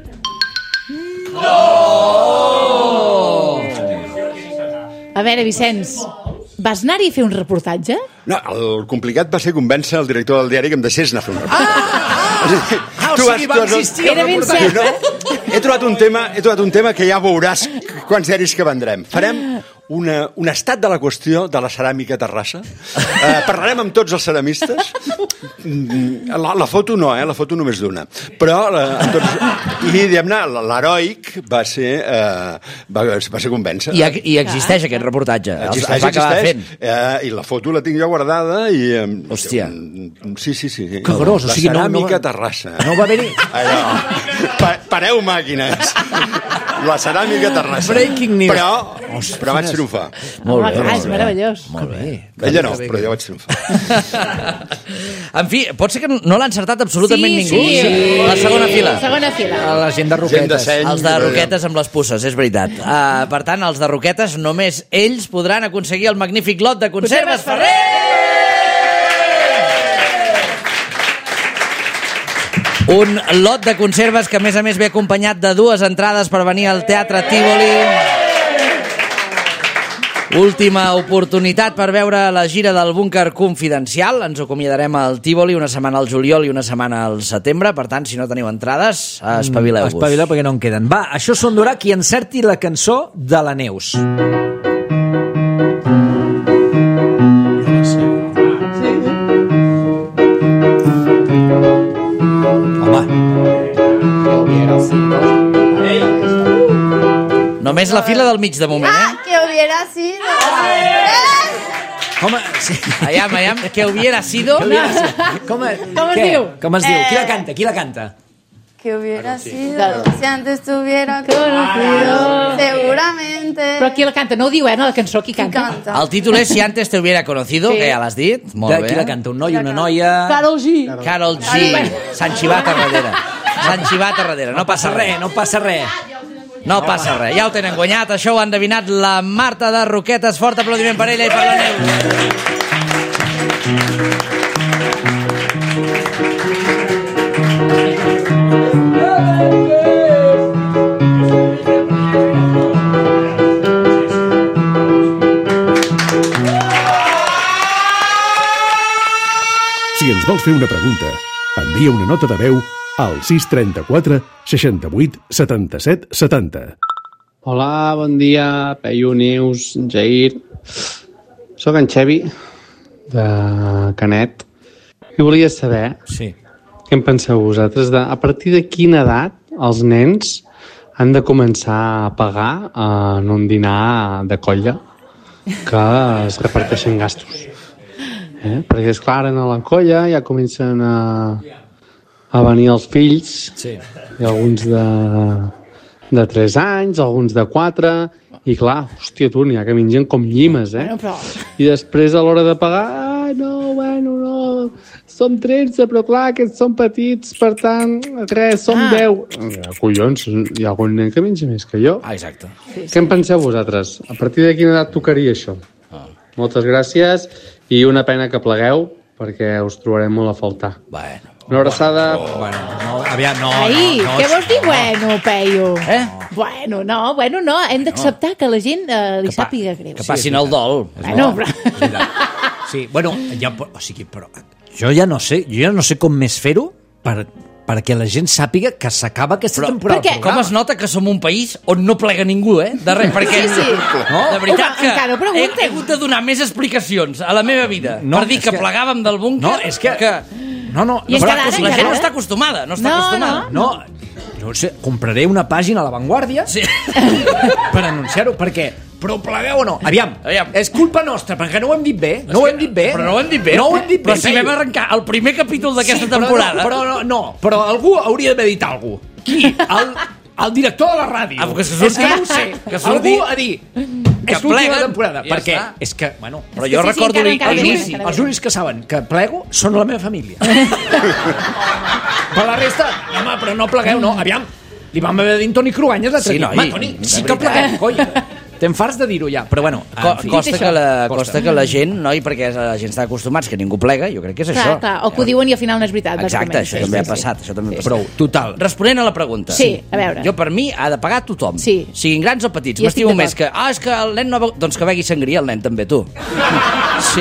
A veure, Vicenç, vas anar-hi a fer un reportatge? No, el complicat va ser convèncer el director del diari que em deixés anar a fer un reportatge. Ah, o sigui, va insistir Era ben reportatge. cert, eh? He trobat un tema, he trobat un tema que ja veuràs quants diaris que vendrem. Farem una, un estat de la qüestió de la ceràmica a Terrassa. Eh, parlarem amb tots els ceramistes. La, la foto no, eh? La foto només d'una. Però, eh, tots, i diguem-ne, l'heroic va ser, eh, va, va ser convèncer. I, I existeix aquest reportatge. Existeix, es va acabar fent. Eh, I la foto la tinc jo guardada i... Eh, Hòstia. Sí, sí, sí. Que gros, la o sigui, ceràmica no, no, a Terrassa. No va haver-hi... Pa, pareu màquines. La ceràmica a Terrassa. Breaking news. Però, però vaig triomfar. Molt bé, molt és bé. Meravellós. Molt bé. Ella no, però jo vaig triomfar. En fi, pot ser que no l'ha encertat absolutament Sí, ningú. sí. La segona fila. Segona fila. La gent de Roquetes. Seny, Els de Roquetes amb les pusses, és veritat. Uh, per tant, els de Roquetes només ells podran aconseguir el magnífic lot de conserves Ferrer! Un lot de conserves que, a més a més, ve acompanyat de dues entrades per venir al Teatre Tívoli. Última oportunitat per veure la gira del Búnquer Confidencial. Ens acomiadarem al Tívoli una setmana al juliol i una setmana al setembre. Per tant, si no teniu entrades, espavileu-vos. Mm, espavileu perquè no en queden. Va, això sonarà qui encerti la cançó de la Neus. Només la fila del mig de moment, eh? Ah, que hubiera sido. Home, sí. Aviam, aviam, que hubiera sido... Com, Com es què? diu? Com es diu? Eh. Qui la canta? Qui la canta? Que hubiera sido si antes tuviera conocido. Seguramente. Però qui la canta? No ho diu, eh? No, la cançó, qui canta? Canta. El títol és Si antes te hubiera conocido, Sí. que ja l'has dit. Molt De bé. qui la canta? Un noi, una noia... Karol G. Karol G. Sant Xivat a darrere. Sant Xivat a darrere. No passa res. no passa res. No passa res. Ja ho tenen guanyat. Això ho han endevinat la Marta de Roquetes. Fort aplaudiment per ella i per la Neus. Si ens vols fer una pregunta, envia una nota de veu al sis trenta-quatre seixanta-vuit setanta-set setanta. Hola, bon dia, Peyu, Neus, Jair. Soc en Xevi, de Canet, i volia saber sí. què en penseu vosaltres, de, a partir de quina edat els nens han de començar a pagar en un dinar de colla que es reparteixen gastos. Eh? Perquè, esclar, en la colla ja comencen a, a venir els fills, sí. i alguns de, de tres anys, alguns de quatre, i clar, hòstia, tu, n'hi ha que mengen com llimes, eh? Bueno, però... I després, a l'hora de pagar, ah, no, bueno, no, som tretze, però clar, aquests són petits, per tant, res, som Ah. deu. Ja, collons, hi ha algun nen que menja més que jo. Ah, exacte. Sí, Què en penseu vosaltres? A partir de quina edat tocaria això? Ah. Moltes gràcies i una pena que plegueu, perquè us trobarem molt a faltar. Bueno. Una abraçada. Bueno, no, aviam, no, Ai, no, no. què vols dir bueno, Peyu? Eh? Bueno, no, bueno, no, hem d'acceptar que la gent eh, li Que pa- sàpiga greu. Que passin el dol. Bueno, però... Sí, bueno, ja, o sigui, però jo ja no sé, jo ja no sé com més fer-ho per, perquè la gent sàpiga que s'acaba aquesta Però, temporada. perquè- com es nota que som un país on no plega ningú, eh? De res, perquè... Sí, sí. No? De veritat Home, que encara ho he, preguntem. he hagut de donar més explicacions a la meva vida No, per dir és que, que- plegàvem del búnquer. No, és que- que... No, no, I no, encara Però ara, la gent encara no ara? està acostumada, no està No, acostumada. no, no sé, compraré una pàgina a La Vanguardia Sí. per anunciar-ho, perquè però plegueu o no? Aviam, Aviam. és culpa nostra, perquè no ho hem dit bé, no ho hem dit bé. Però no ho hem dit bé. No ho hem dit bé. Però si Peyu. vam arrencar el primer capítol d'aquesta Sí, però temporada... No, però no, no, però algú hauria d'haver dit alguna cosa. Qui? El, el director de la ràdio. Ah, que surti- és que no ho sé. que surti- Algú a dir... És l'última pleguen, temporada, i ja perquè està. és que, bueno... Però És jo que sí, sí, recordo encara, encara els, bé, únics, encara els bé. únics que saben que plego són la meva família. Per la resta, home, però no plegueu, no. Aviam, li vam haver de dir Toni Cruanyes l'altre Sí, dia. noi, Home, Toni, de sí que veritat. pleguem, coi. Te'n farts de dir-ho ja, però bueno, Co en fi. costa, Dit que això. la, Costa. costa que la gent, noi, perquè la gent està acostumats que ningú plega, jo crec que és Clar, això. clar, o que ho diuen i al final no és veritat. Exacte, bàsicament. això Sí, també sí, ha sí. passat. Això també ha passat. Prou, total. Responent a la pregunta. Sí, a veure. Jo, per mi, ha de pagar tothom. Sí. Siguin grans o petits. Hi estic M'estimo d'acord. més que... Ah, és que el nen no... Doncs que begui sangria el nen també, tu. Sí.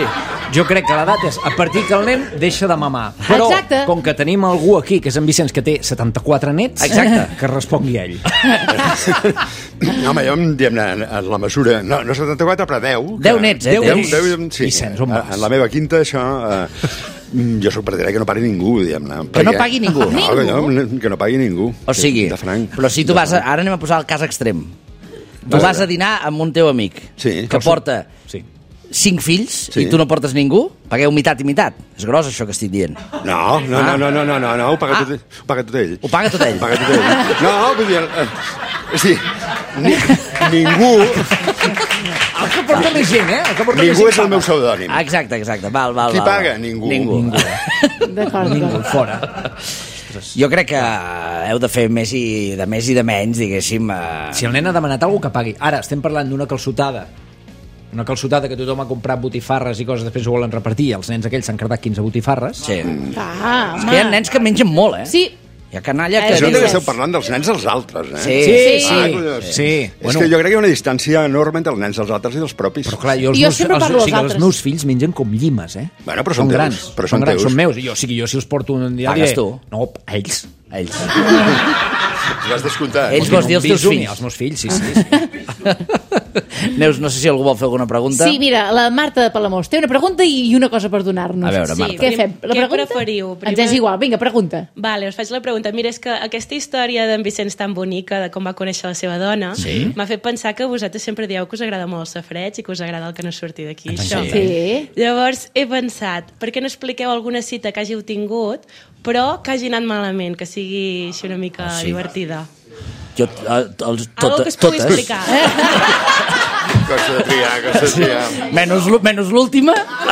Jo crec que l'edat és a partir que el nen deixa de mamar. Però, Exacte. com que tenim algú aquí, que és en Vicenç, que té setanta-quatre nets, Exacte. que respongui ell. No, home, jo, diguem-ne, en la mesura... No, no setanta-quatre, però deu. Deu nets, eh? Deu, Tens. deu, deu, sí. Vicenç, on vas? En la meva quinta, això... Eh, jo sóc partidari que no pagui ningú, diguem-ne. Que no pagui ningú? No, que, jo, que no pagui ningú. O sigui, de franc. però si tu vas... A, ara anem a posar el cas extrem. Tu vas a dinar amb un teu amic Sí. que porta Sí. cinc fills Sí. i tu no portes ningú, pagueu mitat i mitat. És gros, això que estic dient. No, no, no, no, no, no, no, no, ho paga, Ah. tot, ho paga tot ell. Ho paga tot ell? Ho paga tot ell. No, vull dir... Eh, sí, ni, ningú... El que porta més gent, eh? El que porta més Ningú gent és el paga. meu pseudònim. Exacte, exacte. Val, val, Qui val, paga? val. Ningú. Ningú. Ningú. D'acord, Ningú, d'acord. fora. Jo crec que heu de fer més i de més i de menys, diguéssim. Eh... Si el nen ha demanat alguna cosa, que pagui. Ara, estem parlant d'una calçotada. Una calçotada que tothom ha comprat botifarres i coses, després ho volen repartir. Els nens aquells s'han cardat quinze botifarres. Sí. Ah, És que hi ha nens que mengen molt, eh? Sí. Hi ha canalla Eh, que... Això sí, que sí. esteu parlant dels nens dels altres, eh? Sí, Sí, sí. Ah, collons. sí. És Bueno, que jo crec que hi ha una distància enorme entre els nens dels altres i dels propis. però clar, jo, els Jo meus, sempre els, parlo o sigui, dels els altres. meus fills mengen com llimes, eh? Bueno, però són teus, grans, però són grans, teus. són meus. Jo, o sigui, jo si els porto un dia... Pagues diré, tu? No, a ells. A ells. Els vas descomptar. Ells vols dir els teus Bisu ni fills? Els meus fills, sí, sí. sí. Neus, no sé si algú vol fer alguna pregunta. Sí, mira, la Marta de Palamós té una pregunta i una cosa per donar-nos. A veure, Sí, Marta. Què fem? La què pregunta? preferiu? Ens Primer- és igual. Vinga, pregunta. Vale, us faig la pregunta. Mira, és que aquesta història d'en Vicenç tan bonica, de com va conèixer la seva dona, Sí. m'ha fet pensar que vosaltres sempre dieu que us agrada molt el safreig i que us agrada el que no surti d'aquí. Ah, Això. sí. Sí. Llavors, he pensat, per què no expliqueu alguna cita que hàgiu tingut, però que hagi anat malament, que sigui així una mica Ah, sí. divertida? Jo, eh, els, Algo tot, que es pugui totes. explicar. Costa de triar, costa de triar. Menys, l'ú- menys l'última.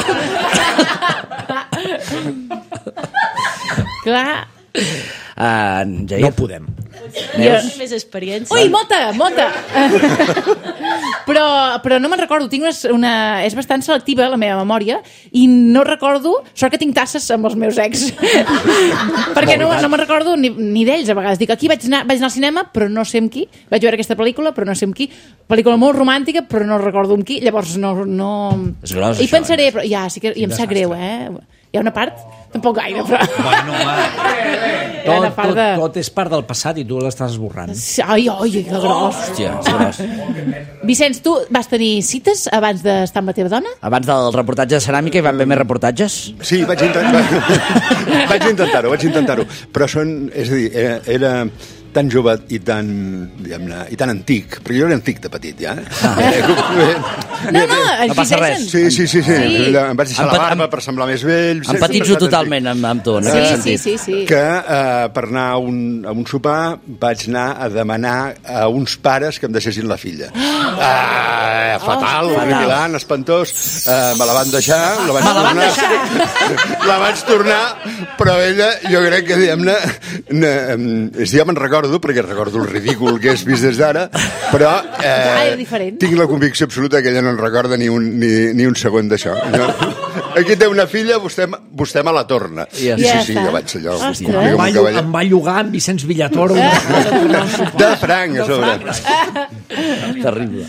Clar. Uh, Jair. No podem. Neus. Més experiència. Ui, mota, mota! però, però no me'n recordo, tinc una, una... És bastant selectiva, la meva memòria, i no recordo... Sort que tinc tasses amb els meus ex. Perquè no, no me'n recordo ni, ni d'ells, a vegades. Dic, aquí vaig anar, vaig anar al cinema, però no sé amb qui. Vaig veure aquesta pel·lícula, però no sé amb qui. Pel·lícula molt romàntica, però no recordo amb qui. Llavors no... no... És gros, Doncs I això, pensaré, eh? però ja, sí que i em sap greu, eh? Hi ha una part, tampoc gaire, però... Bueno, va. Hi ha una Tot, part tot, de... tot és part del passat i tu l'estàs esborrant. Ai, ai, que gros. Hòstia, és gros. Vicenç, tu vas tenir cites abans d'estar amb la teva dona? Abans del reportatge de ceràmica hi van haver més reportatges? Sí, vaig intentar vaig intentar-ho, vaig intentar-ho. Però són, és a dir, era, era tan jove i tan, diguem-ne, i tan antic, perquè jo era antic de petit, ja. No, no, No passa res. Sí, sí, sí, sí. Sí. Em vaig deixar Empat- la barba per semblar més vell. Empatitzo totalment amb, amb tu, en Sí, aquest sí, sentit. sí, sí. Que eh, per anar a un, a un sopar vaig anar a demanar a uns pares que em deixessin la filla. Ah, fatal, Oh, horripilant, espantós. Eh, me la van deixar, la vaig Me la van tornar. La vaig tornar, però ella, jo crec que, diguem-ne, ne- ja me'n recordo, perquè recordo el ridícul que és vist des d'ara, però Ah, era eh, diferent. tinc la convicció absoluta que ella no en recorda ni un, ni, ni un segon d'això. No? Aquí té una filla, vostè, vostè me la torna. Ja I està. sí, sí, jo vaig allò. Ostres. complir Em com va, un llu- cavaller. em va llogar amb Vicenç Villatoro. De franc, a sobre. Terrible.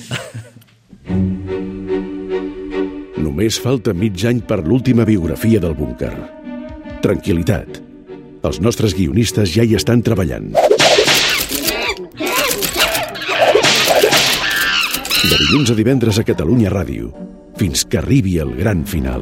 Només falta mig any per l'última biografia del búnquer. Tranquilitat. Els nostres guionistes ja hi estan treballant. De dilluns a divendres a Catalunya Ràdio, fins que arribi el gran final.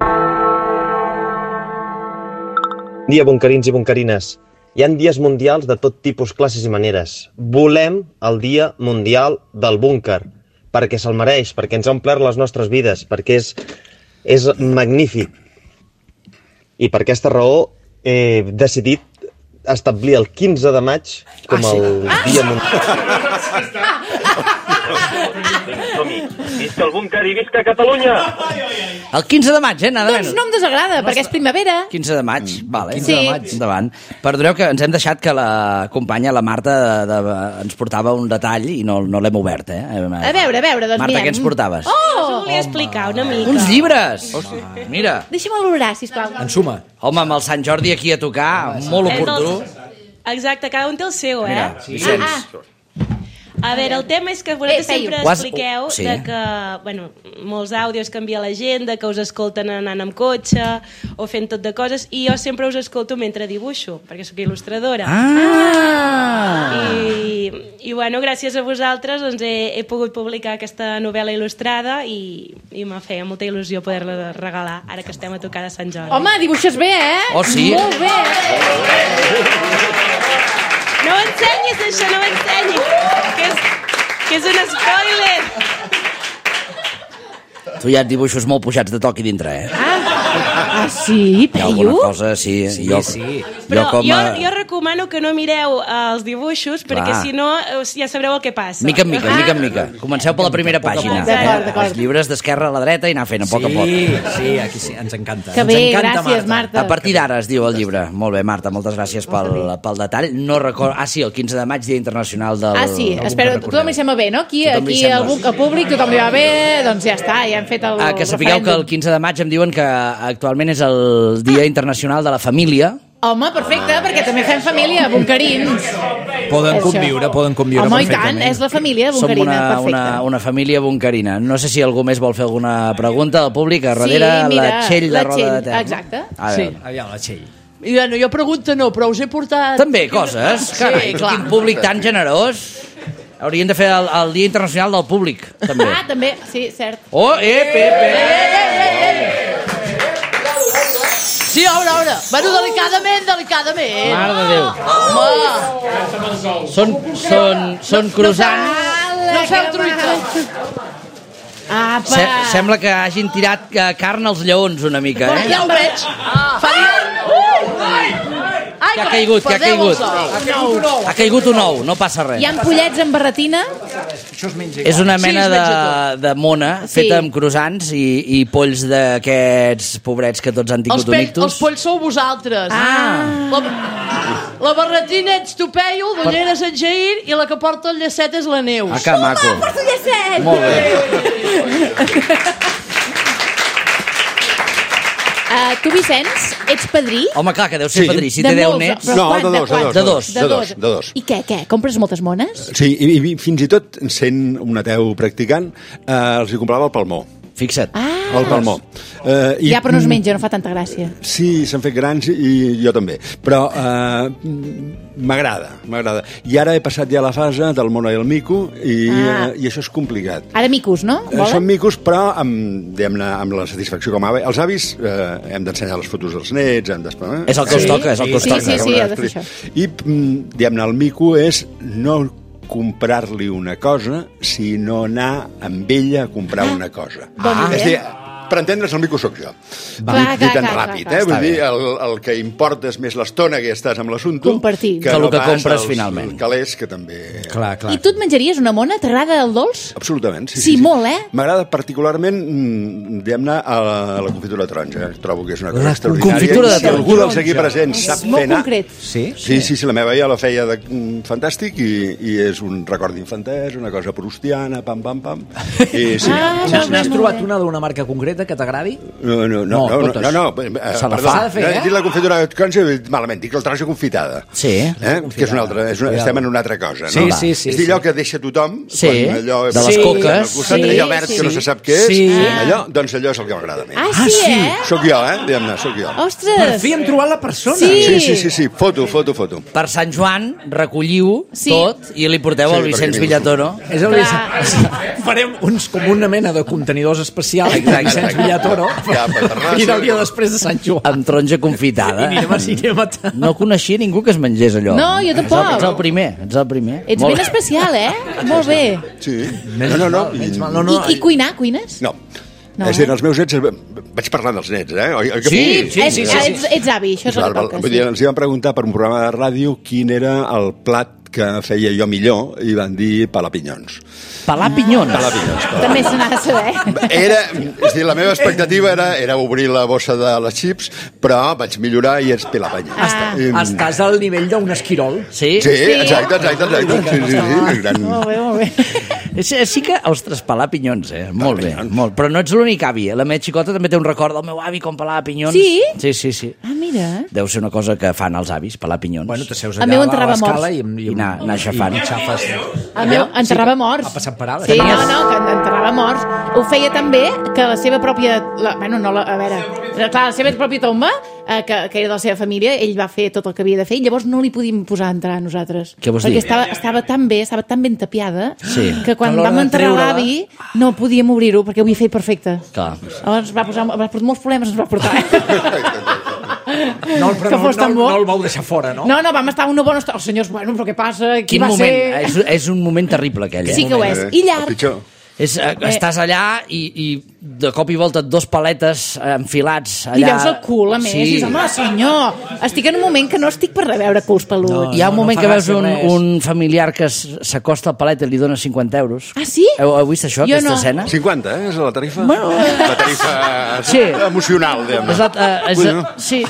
Bon dia, bunkerins i bunkerines. Hi ha dies mundials de tot tipus, classes i maneres. Volem el Dia Mundial del Búnquer, perquè se'l mereix, perquè ens ha omplert les nostres vides, perquè és, és magnífic. I per aquesta raó he decidit establir el quinze de maig com Ah, sí? el Dia Mundial. Visca el búnquer i visca Catalunya! El quinze de maig, eh? Nada Doncs menys. no em desagrada, perquè és primavera. quinze de maig, vale. quinze de maig. Endavant. Perdoneu que ens hem deixat que la companya, la Marta, de, de, ens portava un detall i no, no l'hem obert, eh? A veure, a veure, doncs Marta, mirem. què ens portaves? Us ho Oh! volia explicar una mica. Uns llibres! Mira. Deixa'm olorar, sisplau. En suma. Home, amb el Sant Jordi aquí a tocar, molt És oportú. dels- Exacte, cada un té el seu, eh? Mira, Vicenç. Ah, A veure, el tema és que vosaltres Eh, sempre Ho has- expliqueu Sí. de que, bueno, molts àudios que envia la gent, de que us escolten anant amb cotxe o fent tot de coses, i jo sempre us escolto mentre dibuixo, perquè sóc il·lustradora. Ah! I, i bueno, gràcies a vosaltres doncs, he, he pogut publicar aquesta novel·la il·lustrada i, i m'ha feia molta il·lusió poder-la regalar ara que estem a tocar de Sant Jordi. Home, dibuixes bé, eh? Oh, sí? Molt bé. No ho ensenyis, això, no ho ensenyis! Que és, que és un spoiler! Tu hi ha dibuixos molt pujats de toc i dintre, eh? Ah, sí, Hi ha alguna Peyu? cosa, sí. Sí, jo, sí. Però jo com jo, a... jo recomano que no mireu eh, els dibuixos, perquè Clar. si no eh, ja sabreu el que passa. Mica en mica, mica en mica. Comenceu per la primera pàgina. D'acord, Eh? d'acord. Els llibres d'esquerra a la dreta i anar fent a poc a poc. Sí, sí, aquí sí, ens encanta. Que ens bé, encanta, gràcies, Marta. A partir d'ara es diu el llibre. Molt bé, Marta, moltes gràcies pel, pel detall. No record... Ah, sí, el quinze de maig, Dia Internacional del... Ah, sí, del espero, Bunker, tothom li sembla bé, no? Aquí, Tothom li aquí sembla. al, bu- al públic tothom li va bé, doncs ja està, ja hem fet el Ah, que sapigueu que el referèndum. quinze de maig em diuen que actualment és el Dia Internacional de la Família. Home, perfecte, perquè també fem família, bunquerins. Poden Això. conviure, poden conviure Home, i tant, perfectament. és la família Som bunquerina, una, perfecte. una, una família bunquerina. No sé si algú més vol fer alguna pregunta al públic. A darrere, Sí, mira, la Txell de la Roda de Txell, Ter. exacte. A Sí. veure. Aviam, la Txell. I bueno, jo pregunta no, però us he portat... També coses. Sí, Carai, clar. quin públic tan generós. Haurien de fer el, el Dia Internacional del Públic, també. Ah, també, sí, cert. Oh, ep, ep, ep. Sí, a veure, a veure. Bueno, delicadament, delicadament. Mare de Déu. Home. Són, són, són croissants. No feu truita. Apa! Se, sembla que hagin tirat eh, carn als lleons una mica, eh? Ja ho veig. Faria... Ai, Que ha caigut, que ha caigut. Nou. Ha caigut un ou, no passa res. Hi ha pollets amb barretina? Això es menja És una mena Sí, es de, menja de mona Sí. feta amb croissants i, i polls d'aquests pobrets que tots han Els, tingut pe un els ictus. polls sou vosaltres. Ah. La, la barretina ets tu, Peyu, d'Ulleres en Jair, i la que porta el llacet és la Neus. Ah, que maco. Porta el llacet! Molt bé. Uh, tu, Vicenç, ets padrí? Home, clar, que deu ser Sí. padrí. Si De té deu molts, nets... però No, quant, de dos, de quant? dos, de dos. de dos, de dos. I què, què? Compres moltes mones? Sí, i, i fins i tot, sent un ateu practicant, eh, els hi comprava el palmó. Fixa't. Ah, El palmó. Eh, i, ja, però no es menja, no fa tanta gràcia. Sí, s'han fet grans i jo també. Però eh, m'agrada, m'agrada. I ara he passat ja la fase del mono i el mico i, Ah. eh, i això és complicat. Ara micos, no? Eh, Són micos, però amb, diguem-ne, amb la satisfacció com a avi. Els avis eh, hem d'ensenyar les fotos dels nets, hem d'esperar... És el que us toca, és el que us Sí, toca. sí, sí, ha de fer això. I, mm, diguem-ne, el mico és no comprar-li una cosa, sinó anar amb ella a comprar una cosa. Bona És a idea. dir, per entendre's, el mico sóc jo. Clar, dit, dit clar, en clar, ràpid, clar, eh? clar. Vull dir, el, el que importa és més l'estona que estàs amb l'assumpte Compartir. Que el que pas compres els finalment. calés, que també... Clar, clar. I tu et menjaries una mona? T'agrada el dolç? Absolutament, sí. Sí, molt, eh? M'agrada particularment, mm, diguem-ne, a la, a la confitura taronja. Trobo que és una cosa La extraordinària. confitura de Si algú taronja. dels aquí presents sap Molt fer anar... concret. Sí? Sí, sí, sí, la meva iaia la feia de, mm, fantàstic i, i és un record d'infantès, una cosa prustiana, pam, pam, pam. I, sí. Ah, N'has molt bé, n'has molt trobat bé. una d'una marca concreta que t'agradi? No, no, no, No, no, no, totes. no, no, eh, Se la perdó, fa. S'ha de fer, no, eh? he dit la confitura de taronja, he dit malament, dic el taronja confitada. Sí. Eh? Que és una altra, és una, estem en una altra cosa, no? Sí, sí, sí, És dir, allò sí. que deixa tothom, Sí, quan allò... de les Sí, coques. al costat, Sí, allò verd sí. que no se sap què és, Sí. allò, doncs allò és el que m'agrada més. Ah, sí, eh? Sóc jo, eh? Diguem-ne, sóc jo. Ostres! Per fi hem trobat la persona. Sí. Sí, sí, sí, sí, foto, foto, foto. Per Sant Joan recolliu Sí. tot i li porteu Sí, al Vicenç perquè Villatoro. És el Vicenç. Farem uns, com una mena de contenidors especials Exacte. de Vicenç Villatoro Ja, per Terrassa. i del dia després de Sant Joan. Amb taronja confitada. I anirem a cinema. No coneixia ningú que es mengés allò. No, jo tampoc. Ets el, ets el primer, ets el primer. Ets Molt ben bé. especial, eh? Molt bé. Sí. Menys No, no, no. mal, menys mal. No, I, no, I cuinar, cuines? No. No, És a dir, eh? els meus nets... Vaig parlant dels nets, eh? Oi, oi que Sí, puc? sí, ets, sí, sí. ets, ets avi, això és el Val, que val. toca. Vull Sí. dir, els hi van preguntar per un programa de ràdio quin era el plat que feia jo millor i van dir palapinyons. Pelar pinyons. Palapinyons. També se n'ha de saber. Era, és a dir, la meva expectativa era, era obrir la bossa de les xips, però vaig millorar i és pelapanya. Ah. I- Estàs al nivell d'un esquirol. Sí? Sí, exacte, exacte, exacte. Sí, sí, sí, gran... Molt bé, molt bé. Sí, sí que, ostres, pelar pinyons, eh? Molt bé, molt. Però no ets l'únic avi, eh? La meva xicota també té un record del meu avi com pelava pinyons. Sí? Sí, sí, sí. Ah, mira. Mira. Deu ser una cosa que fan els avis, pelar pinyons. Bueno, t'asseus El allà meu a enterrava l'escala morts. i, i, I anar, anar aixafant. I xafes. El meu enterrava morts. Ha passat per alt. Sí, no, no, que enterrava morts. Ho feia tan bé que la seva pròpia... La, bueno, no, la, a veure... Clar, la seva pròpia tomba, eh, que, que era de la seva família, ell va fer tot el que havia de fer i llavors no li podíem posar a entrar a nosaltres. Què vols Perquè dir? estava, estava tan bé, estava tan ben tapiada, Sí. que quan A l'hora vam de enterrar treure-la- l'avi no podíem obrir-ho perquè ho havia fet perfecte. Clar. Llavors va posar, va portar molts problemes, ens va portar. No, però Que no, fos tan no, bo. no el vau deixar fora, no? No, no, vam estar una bona estona. Els senyors, bueno, però què passa? Qui Quin va moment, ser... és, és un moment terrible aquell. Sí eh? que ho és. I llarg. El pitjor. És, eh, estàs allà i, i de cop i volta dos paletes enfilats allà. I veus el cul, a més, Sí. i dius, home, senyor, estic en un moment que no estic per reveure culs peluts. No, Hi ha un moment no que veus un, un familiar que s- s'acosta al palet i li dona cinquanta euros. Ah, sí? Heu, heu vist això, Jo aquesta no. escena? cinquanta, eh? És la tarifa? Bueno. La tarifa Sí. emocional, diguem-ne. És la, eh, és, Bueno. sí.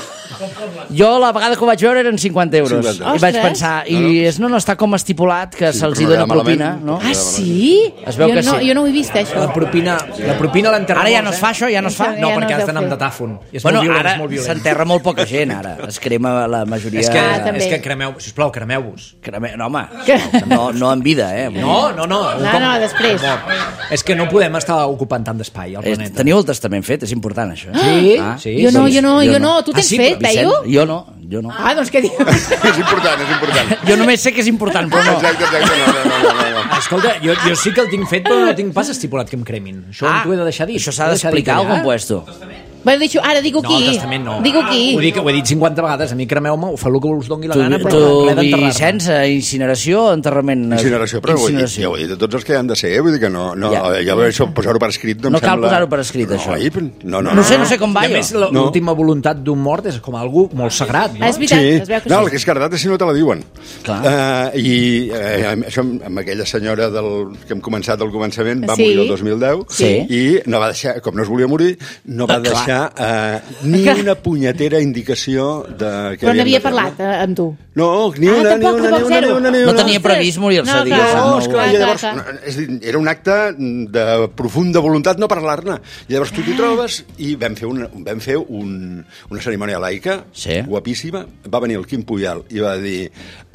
Jo la vegada que ho vaig veure eren cinquanta euros. cinquanta. I vaig Ostres. pensar, i és, no, no està com estipulat que Sí, se'ls però hi no dona hi ha propina, malament. no? Ah, sí? Es veu jo que no, sí. Jo no ho he vist, això. La propina, la propina l'enterra Ara ja molts, no es eh? fa això, ja no es fa. Ja No, no perquè es has deu d'anar amb fer. datàfon. I és Bueno, molt violent, ara és molt violent. s'enterra molt poca gent, ara. Es crema la majoria... És que, Ah, també. és que cremeu, sisplau, cremeu-vos. Creme... No, home, no, no en vida, eh? No, no, no. un No, cop- no, després. Mort. És que no podem estar ocupant tant d'espai al És, planeta. teniu el testament fet, és important, això. eh? Sí, Ah, sí. Jo no, sí. jo no, jo no. Tu Ah, tens sí, fet, Vicent, Peyu? jo no, jo no. Ah, doncs què dius? És important, és important. Jo només sé que és important, però no. Exacte, exacte, no, no, no, no, no. Escolta, jo, jo sí que el tinc fet, però no tinc pas estipulat que em cremin. Això Ah, t'ho he de deixar dir. Això s'ha T'ho he de deixar d'explicar dit algun allà. puesto. Bueno, deixo, ara digo No, qui. el testament no. Digo qui. Ho, dic, ho he dit cinquanta vegades, a mi cremeu-me, ho fa el que us doni la Tu, gana, però tu ple d'enterrar-me. Vicenç, eh, incineració o enterrament? Incineració, però ho he dit, Incineració. ja ho he dit a tots els que han de ser, vull dir que no, no, Ja. ja, ja això, posar-ho per escrit no, em No cal sembla... posar-ho per escrit, això. No, i- no, no, No sé, no sé com va, I a jo. més, la- No. l'última voluntat d'un mort és com algú molt sagrat, no? Ah, és veritat, Sí, es veu que no, sí. el que és cardat és si no te la diuen. Clar. Uh, I uh, això amb, amb aquella senyora del, que hem començat al començament, va Sí. morir el dos mil deu, Sí. i no va deixar, com no es volia morir, no va Ah, clar. deixar uh, ni una punyetera indicació de... Però havíem n'havia de fer, parlat no? eh, amb tu. No, ni Ah, una, ni tampoc, una, ni tampoc, una, ni zero. una, ni No una. tenia previst morir-se, No, digues. clar. No, No, esclar, clar, i llavors, clar, no, és a dir, era un acte de profunda voluntat no parlar-ne. I llavors tu t'hi trobes i vam fer, una, vam fer un, una cerimònia laica, Sí. guapíssima. Va venir el Quim Puyal i va dir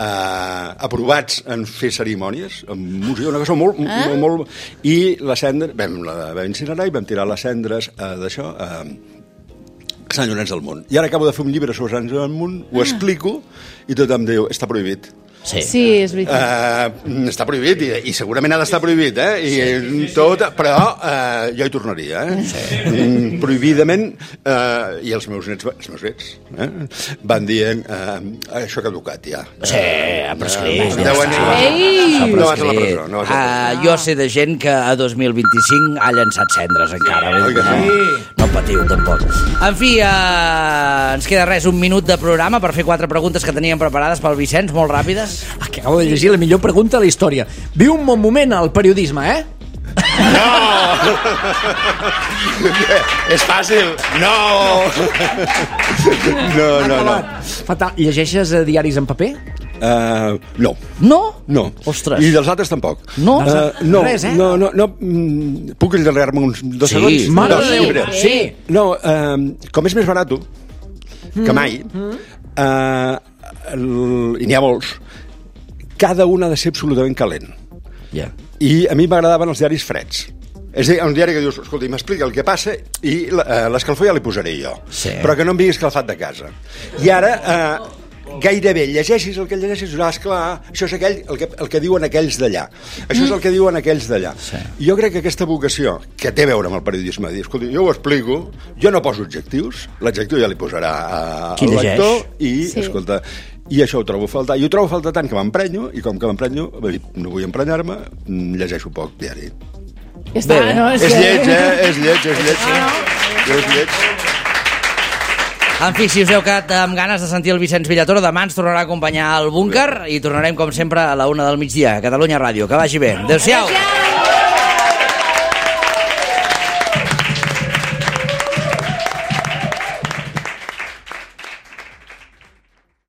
eh, aprovats en fer cerimònies, amb música, una cosa molt... Ah. molt, molt I la cendra, vam, la vam incinerar i vam tirar les cendres eh, d'això... Eh, Sant Llorenç del Munt. I ara acabo de fer un llibre sobre Sant Llorenç del Munt, ho explico, i tothom diu, està prohibit. Sí. Sí, és veritat. Uh, està prohibit, i, i segurament ha d'estar prohibit, eh? I tot, però uh, jo hi tornaria, eh? Sí. Mm, prohibidament, uh, i els meus nets, els meus nets eh? van dient, uh, això ha caducat ja. Sí, ha prescrit. Uh, deu anys Ei! no vas a la prescrit. presó. No vas a la Ah, jo sé de gent que a dos mil vint-i-cinc ha llançat cendres encara. Oi que sí? No patiu, tampoc. En fi, eh, ens queda res, un minut de programa per fer quatre preguntes que teníem preparades pel Vicenç, molt ràpides. Ah, que acabo de llegir la millor pregunta de la història. Viu un bon moment al periodisme, eh? No! És fàcil. No! No, no, no. Fatal. Llegeixes eh, diaris en paper? Uh, no. No? No. Ostres. I dels altres tampoc. No? Uh, no, Res, eh? no, no, no. mm, Puc endarrerar-me uns dos Sí. segons? Mare Dos, de Déu, mira. sí. No, uh, com és més barat que mai, uh, el, i n'hi ha molts, cada un ha de ser absolutament calent. Ja. I a mi m'agradaven els diaris freds. És a dir, un diari que dius, escolta, m'explica el que passa i eh, l'escalfor ja li posaré jo. Sí. Però que no em vingui escalfat de casa. I ara, eh, gairebé llegeixis el que llegeixis, ah, esclar, això és aquell, el, que, el que diuen aquells d'allà. Això és el que diuen aquells d'allà. Sí. Jo crec que aquesta vocació, que té a veure amb el periodisme, dir, escolta, jo ho explico, jo no poso adjectius, l'adjectiu ja li posarà a, Qui al llegeix? lector, i, Sí. escolta, i això ho trobo a faltar. I ho trobo a faltar tant que m'emprenyo, i com que m'emprenyo, no vull emprenyar-me, llegeixo poc diari. Ja està, Bé, no? És lleig, eh? És lleig, és lleig. És lleig. En fi, si us heu quedat amb ganes de sentir el Vicenç Villatoro, demà ens tornarà a acompanyar al búnquer i tornarem, com sempre, a la una del migdia, a Catalunya Ràdio. Que vagi bé. Adéu-siau. Adéu-siau.